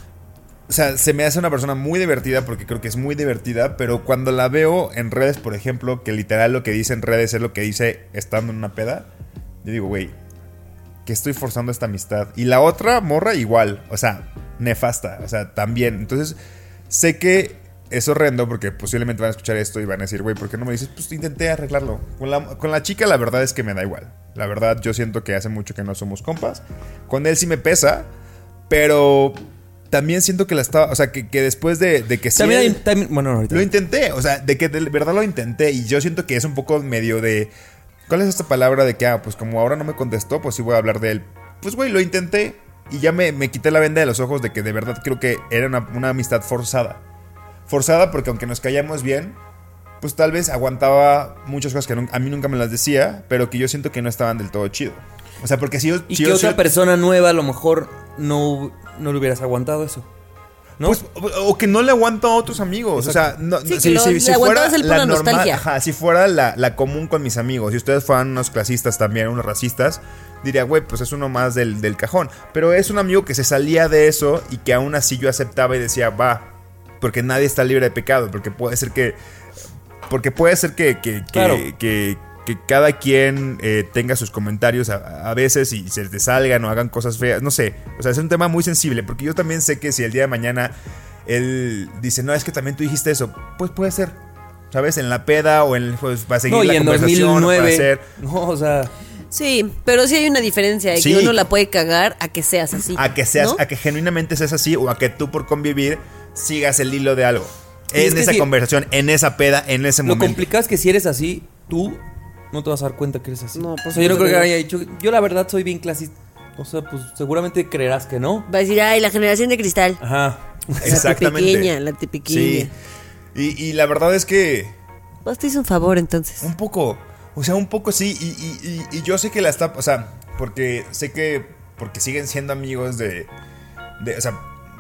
o sea, se me hace una persona muy divertida porque creo que es muy divertida. Pero cuando la veo en redes, por ejemplo, que literal lo que dice en redes es lo que dice estando en una peda, yo digo, güey, que estoy forzando esta amistad. Y la otra morra igual, o sea, nefasta, o sea, también. Entonces, sé que es horrendo porque posiblemente van a escuchar esto y van a decir, güey, ¿por qué no me dices? Pues intenté arreglarlo. Con la, con la chica la verdad es que me da igual. La verdad yo siento que hace mucho que no somos compas. Con él sí me pesa, pero también siento que la estaba, o sea, que, que después de, de que sí... También hay, él- también, bueno, no, ahorita. lo intenté, o sea, de que de verdad lo intenté. Y yo siento que es un poco medio de... ¿Cuál es esta palabra de que, ah, pues como ahora no me contestó, pues sí voy a hablar de él? Pues, güey, lo intenté. Y ya me, me quité la venda de los ojos de que de verdad creo que era una, una amistad forzada. Forzada porque aunque nos callamos bien, pues tal vez aguantaba muchas cosas que nun- a mí nunca me las decía, pero que yo siento que no estaban del todo chido. O sea, porque si yo... Y si que yo- otra si yo- persona nueva a lo mejor no, no le hubieras aguantado eso. ¿No? Pues, o, o que no le aguanto a otros amigos. Exacto. O sea, no, Sí, que si, lo- si- le si aguantabas fuera él por la normal, nostalgia. ajá, si fuera la, la común con mis amigos, si ustedes fueran unos clasistas también, unos racistas, diría, güey, pues es uno más del, del cajón. Pero es un amigo que se salía de eso y que aún así yo aceptaba y decía, va, porque nadie está libre de pecado, porque puede ser que... Porque puede ser que, que, que, Claro. que, que cada quien eh, tenga sus comentarios a, a veces y se te salgan o hagan cosas feas, no sé. O sea, es un tema muy sensible, porque yo también sé que si el día de mañana él dice, no, es que también tú dijiste eso, pues puede ser, ¿sabes? En la peda o en, pues, para seguir No, y la en conversación o para dos mil nueve. hacer... No, o sea. Sí, pero sí hay una diferencia de Sí. que uno la puede cagar a que seas así. A que seas, ¿no? a que genuinamente seas así o a que tú por convivir sigas el hilo de algo. Y es En que esa sí. conversación, en esa peda, en ese Lo momento. complicado es que si eres así, tú no te vas a dar cuenta que eres así. No, por o sea, yo no supuesto creo que que no. haya dicho. Yo, la verdad, soy bien clasista. O sea, pues seguramente creerás que no. Va a decir, ay, la generación de cristal. Ajá. Exactamente. La pequeña, la pequeña. Sí. Y, y la verdad es que Vos te hizo un favor entonces. un poco, o sea, un poco sí. Y, y- y- y yo sé que la está, o sea, porque sé que, porque siguen siendo amigos de, de o sea.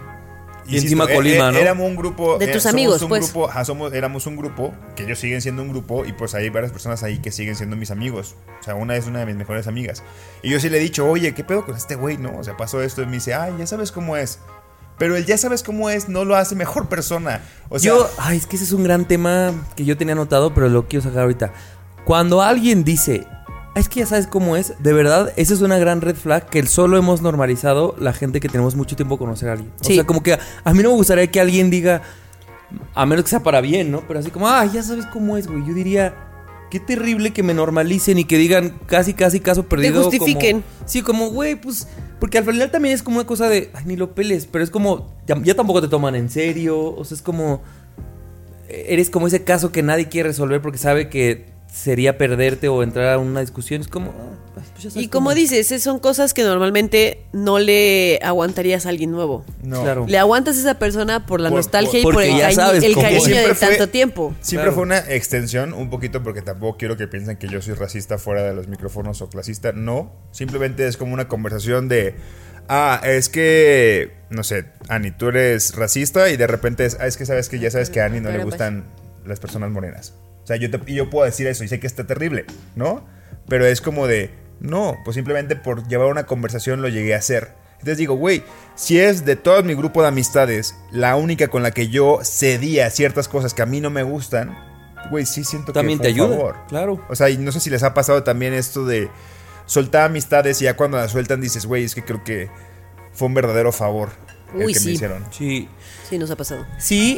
Y encima Colima, ¿no? Éramos un grupo. De tus somos amigos, un pues. Grupo, ajá, somos, éramos un grupo, que ellos siguen siendo un grupo, y pues hay varias personas ahí que siguen siendo mis amigos. O sea, una es una de mis mejores amigas. Y yo sí le he dicho, oye, ¿qué pedo con este güey, no? O sea, pasó esto, y me dice, ay, ya sabes cómo es. Pero el ya sabes cómo es no lo hace mejor persona. O sea, yo, ay, es que ese es un gran tema que yo tenía anotado, pero lo quiero sacar ahorita. Cuando alguien dice, "Ah, es que ya sabes cómo es", de verdad, esa es una gran red flag que solo hemos normalizado la gente que tenemos mucho tiempo conocer a alguien. O Sí. sea, como que a, a mí no me gustaría que alguien diga, a menos que sea para bien, ¿no? Pero así como, ah, ya sabes cómo es, güey. Yo diría, qué terrible que me normalicen y que digan casi, casi caso perdido. justifiquen. Como, sí, como, güey, pues, porque al final también es como una cosa de, ay, ni lo peles, pero es como, ya, ya tampoco te toman en serio, o sea, es como, eres como ese caso que nadie quiere resolver porque sabe que sería perderte o entrar a una discusión. Es como... ah, pues ya sabes Y como cómo. dices, son cosas que normalmente no le aguantarías a alguien nuevo. No. Claro. Le aguantas a esa persona por la Por- nostalgia y por- por el, porque ya cari- sabes el cómo cariño es. de Siempre fue- tanto tiempo. Siempre Claro. fue una extensión, un poquito, porque tampoco quiero que piensen que yo soy racista fuera de los micrófonos o clasista. No, simplemente es como una conversación de... Ah, es que... No sé, Ani, tú eres racista y de repente es... Ah, es que sabes que ya sabes que a Ani no le Pero, pues. gustan las personas morenas. O sea, yo, te, y yo puedo decir eso y sé que está terrible, ¿no? Pero es como de... No, pues simplemente por llevar una conversación lo llegué a hacer. Entonces digo, güey, si es de todo mi grupo de amistades la única con la que yo cedía ciertas cosas que a mí no me gustan, güey, sí siento También que fue te un ayuda, favor. claro. O sea, y no sé si les ha pasado también esto de soltar amistades y ya cuando las sueltan dices, güey, es que creo que fue un verdadero favor el Uy, que sí. me hicieron. Sí, Sí, nos ha pasado. sí,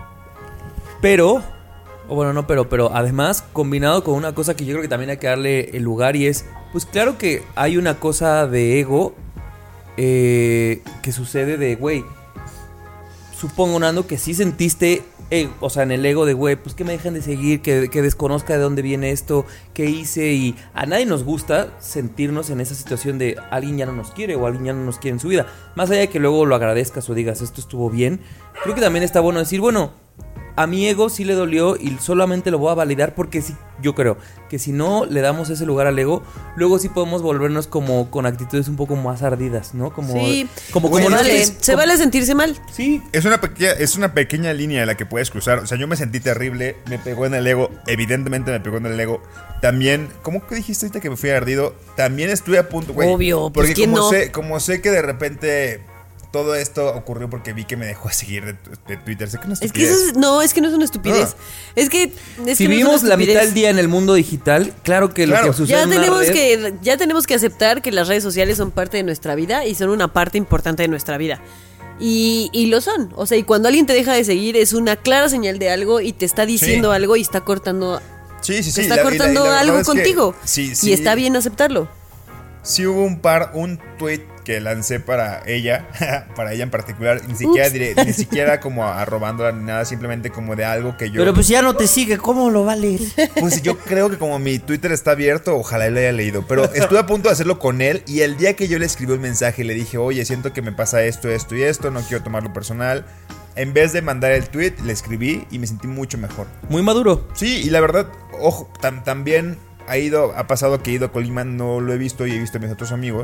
pero... O bueno, no, pero, pero además combinado con una cosa que yo creo que también hay que darle el lugar y es... Pues claro que hay una cosa de ego eh, que sucede de, güey... Supongo, Nando, que sí sentiste, eh, o sea, en el ego de, güey, pues que me dejen de seguir, que, que desconozca de dónde viene esto, qué hice. Y a nadie nos gusta sentirnos en esa situación de alguien ya no nos quiere o alguien ya no nos quiere en su vida. Más allá de que luego lo agradezcas o digas, esto estuvo bien, creo que también está bueno decir, bueno, a mi ego sí le dolió y solamente lo voy a validar porque sí, yo creo que si no le damos ese lugar al ego, luego sí podemos volvernos como con actitudes un poco más ardidas, ¿no? Como, Sí, como, Güey, como se no vale, es- se vale sentirse mal. Sí, Es una, pequeña, es una pequeña línea la que puedes cruzar. O sea, yo me sentí terrible, me pegó en el ego, evidentemente me pegó en el ego. También, ¿cómo que dijiste ahorita que me fui ardido? También estuve a punto, güey. Obvio, pues, porque ¿quién como no? sé, como sé que de repente todo esto ocurrió porque vi que me dejó de seguir de, de Twitter. Sé que no Es que eso es, no, es que no es una estupidez. Ah. Es que es si que no es una vivimos la mitad estupidez. del día en el mundo digital, claro que Claro. lo que sucede Ya en una tenemos red- que ya tenemos que aceptar que las redes sociales son parte de nuestra vida y son una parte importante de nuestra vida. Y, y lo son. O sea, y cuando alguien te deja de seguir es una clara señal de algo y te está diciendo Sí. algo y está cortando Sí, sí, sí. te está la- y la- cortando y la verdad algo es que contigo. sí, Y sí. está bien aceptarlo. Sí hubo un par, un tweet que lancé para ella, para ella en particular, ni siquiera Ups. diré, ni siquiera como arrobándola ni nada, simplemente como de algo que yo... Pero pues ya no te sigue, ¿cómo lo va a leer? Pues yo creo que como mi Twitter está abierto, ojalá lo haya leído. Pero estuve a punto de hacerlo con él y el día que yo le escribí un mensaje le dije, oye, siento que me pasa esto, esto y esto, no quiero tomarlo personal. En vez de mandar el tweet, le escribí y me sentí mucho mejor. Muy maduro. Sí, y la verdad, ojo, tam- también ha ido, ha pasado que he ido a Colima, no lo he visto y he visto a mis otros amigos.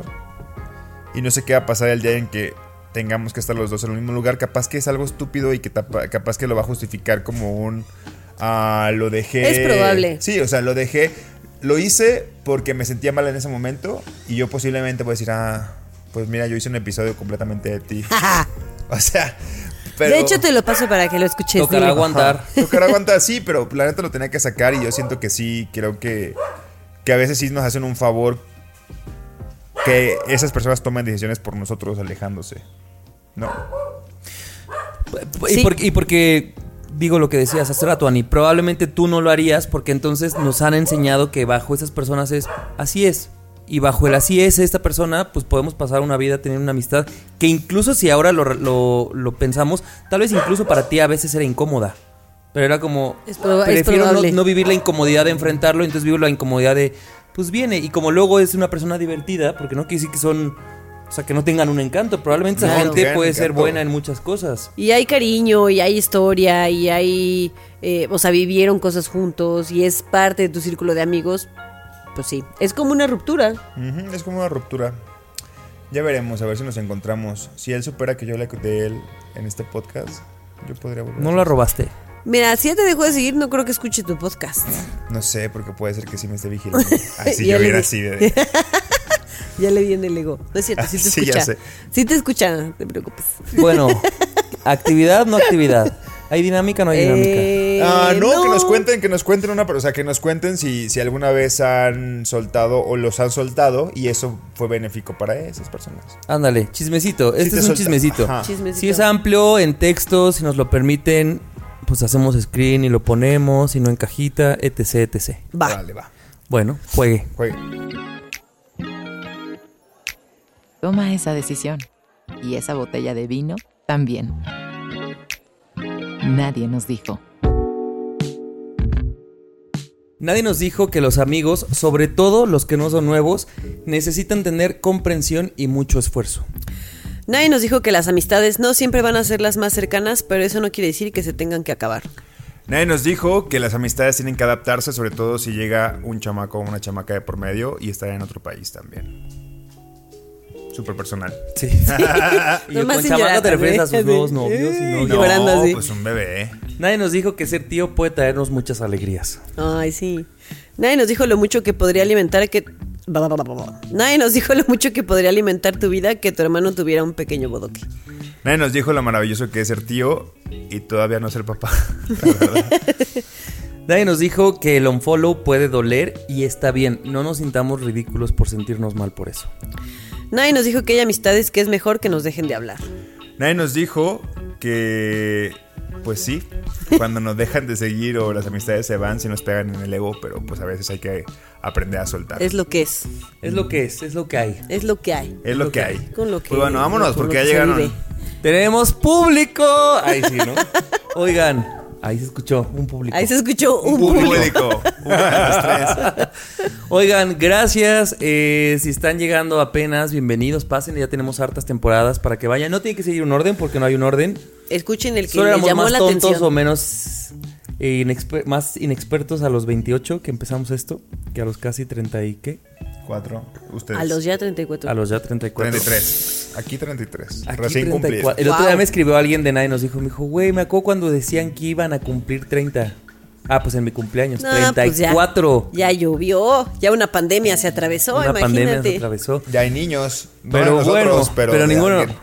Y no sé qué va a pasar el día en que tengamos que estar los dos en el mismo lugar. Capaz que es algo estúpido y que tapa- capaz que lo va a justificar como un... ah, lo dejé... Es probable. Sí, o sea, lo dejé... Lo hice porque me sentía mal en ese momento y yo posiblemente voy a decir, ah, pues mira, yo hice un episodio completamente de ti. O sea... Pero, De hecho, te lo paso para que lo escuches. Tocará dile. aguantar. Tocar aguantar, sí, pero la neta lo tenía que sacar y yo siento que sí, creo que, que a veces sí nos hacen un favor que esas personas tomen decisiones por nosotros alejándose. No. Y, Sí. porque, y porque digo lo que decías hace rato, Ani, probablemente tú no lo harías porque entonces nos han enseñado que bajo esas personas es así es. Y bajo el así es esta persona, pues podemos pasar una vida, tener una amistad que incluso si ahora lo, lo, lo pensamos, tal vez incluso para ti a veces era incómoda. Pero era como, Es proba- es prefiero no, probable. no vivir la incomodidad de enfrentarlo, entonces vivo la incomodidad de, pues viene. Y como luego es una persona divertida, porque no quiere decir que son, o sea, que no tengan un encanto. Probablemente esa Claro. gente Tengan puede ser encanto. buena en muchas cosas. Y hay cariño, y hay historia, y hay... eh, o sea, vivieron cosas juntos, y es parte de tu círculo de amigos. Pues sí, es como una ruptura. Ujú, es como una ruptura. Ya veremos, a ver si nos encontramos. Si él supera que yo le de él en este podcast, yo podría volver. No a la hacer- robaste. Mira, si ya te dejó de seguir, no creo que escuche tu podcast. No sé, porque puede ser que sí me esté vigilando. Así Ya yo le viera di. así de... Ya le di en el ego. No es cierto, sí te Sí, ya escucha. sé. Sí te escucha, no te preocupes. Bueno, actividad, no actividad. ¿Hay dinámica o no hay dinámica? Eh, Ah, no, que nos cuenten, que nos cuenten una, o sea, que nos cuenten si, si alguna vez han soltado o los han soltado y eso fue benéfico para esas personas. Ándale, chismecito. Sí Este te es un suelta. chismecito. Ajá. Chismecito. Si es amplio, en texto, si nos lo permiten, pues hacemos screen y lo ponemos, si no en cajita, etc, etcétera. Va. Vale, va. Bueno, juegue. Juegue. Toma esa decisión. Y esa botella de vino también. Nadie nos dijo. Nadie nos dijo que los amigos, sobre todo los que no son nuevos, necesitan tener comprensión y mucho esfuerzo. Nadie nos dijo que las amistades no siempre van a ser las más cercanas, pero eso no quiere decir que se tengan que acabar. Nadie nos dijo que las amistades tienen que adaptarse, sobre todo si llega un chamaco o una chamaca de por medio y está en otro país también. Súper personal. Sí. Y Nomás con sin chamaca llorar te refieres a sus también. nuevos novios y No, novias. llorando así. pues un bebé. Nadie nos dijo que ser tío puede traernos muchas alegrías. Ay, sí. Nadie nos dijo lo mucho que podría alimentar que... Nadie nos dijo lo mucho que podría alimentar tu vida que tu hermano tuviera un pequeño bodoque. Nadie nos dijo lo maravilloso que es ser tío y todavía no ser papá. La verdad. Nadie nos dijo que el unfollow puede doler y está bien. No nos sintamos ridículos por sentirnos mal por eso. Nadie nos dijo que hay amistades que es mejor que nos dejen de hablar. Nadie nos dijo que, pues sí, cuando nos dejan de seguir o las amistades se van, sí nos pegan en el ego, pero pues a veces hay que aprender a soltar. Es lo que es. Es lo que es, es lo que hay. Es lo que hay. Es lo que hay. Con lo que, Pues bueno, vámonos, con lo porque que ya se llegaron. vive. ¡Tenemos público! Ahí sí, ¿no? Oigan, ahí se escuchó un público. Ahí se escuchó un, Un público. público. Una de las tres. Oigan, gracias. Eh, si están llegando apenas, bienvenidos, pasen. Ya tenemos hartas temporadas para que vayan. No tiene que seguir un orden porque no hay un orden. Escuchen el que Solo les éramos llamó más la tontos atención. o menos eh, inexper- más inexpertos a los veintiocho que empezamos esto que a los casi treinta y qué. Cuatro. Ustedes. A los ya treinta y cuatro. A los ya treinta y cuatro. treinta y tres. Aquí treinta y tres. Aquí Recién treinta y cumplido. cuatro. El otro Wow. día me escribió alguien de Nadie nos dijo, me dijo, güey, me acuerdo cuando decían que iban a cumplir treinta. Ah, pues en mi cumpleaños, No, treinta y cuatro. pues ya, ya llovió, ya una pandemia se atravesó, Una imagínate. pandemia se atravesó. Ya hay niños. No Pero de nosotros, bueno, pero, de ninguno. alguien.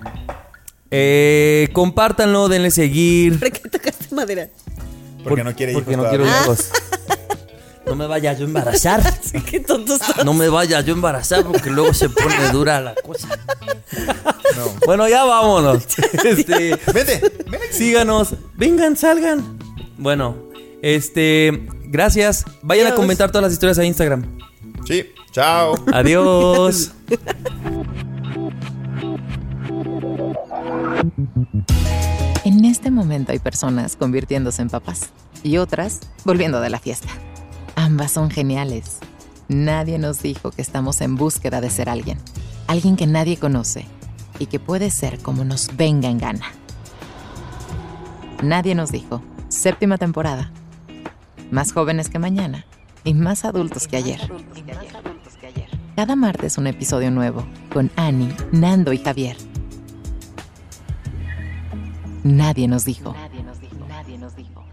Eh, compártanlo, denle seguir. ¿Por qué tocaste madera? Porque Por- no quiere hijos Porque no todavía. quiero hijos. No me vaya yo a embarazar. Sí, qué tonto estás. No me vaya yo a embarazar porque luego se pone dura la cosa. No. Bueno, ya vámonos. Este, Vete, ven. síganos. Vengan, salgan. Bueno, este, gracias. Vayan a Adiós. comentar todas las historias a Instagram. Sí, chao. Adiós. En este momento hay personas convirtiéndose en papás y otras volviendo de la fiesta. Ambas son geniales. Nadie nos dijo que estamos en búsqueda de ser alguien. Alguien que nadie conoce y que puede ser como nos venga en gana. Nadie nos dijo. Séptima temporada. Más jóvenes que mañana y más adultos que ayer. Cada martes un episodio nuevo con Ani, Nando y Javier. Nadie nos dijo. Nadie nos dijo. Nadie nos dijo.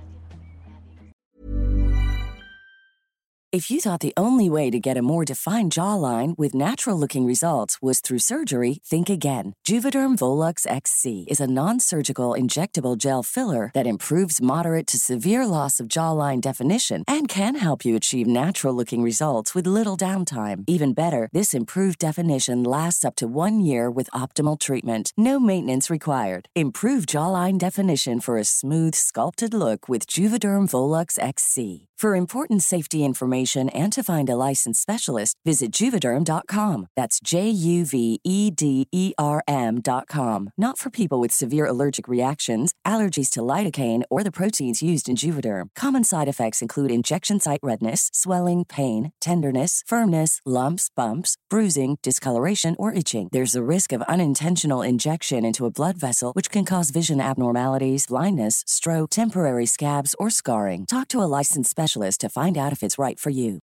If you thought the only way to get a more defined jawline with natural-looking results was through surgery, think again. Juvederm Volux X C is a non-surgical injectable gel filler that improves moderate to severe loss of jawline definition and can help you achieve natural-looking results with little downtime. Even better, this improved definition lasts up to one year with optimal treatment. No maintenance required. Improve jawline definition for a smooth, sculpted look with Juvederm Volux X C. For important safety information and to find a licensed specialist, visit Juvederm dot com. That's J U V E D E R M dot com. Not for people with severe allergic reactions, allergies to lidocaine, or the proteins used in Juvederm. Common side effects include injection site redness, swelling, pain, tenderness, firmness, lumps, bumps, bruising, discoloration, or itching. There's the risk of unintentional injection into a blood vessel, which can cause vision abnormalities, blindness, stroke, temporary scabs, or scarring. Talk to a licensed specialist to find out if it's right for you.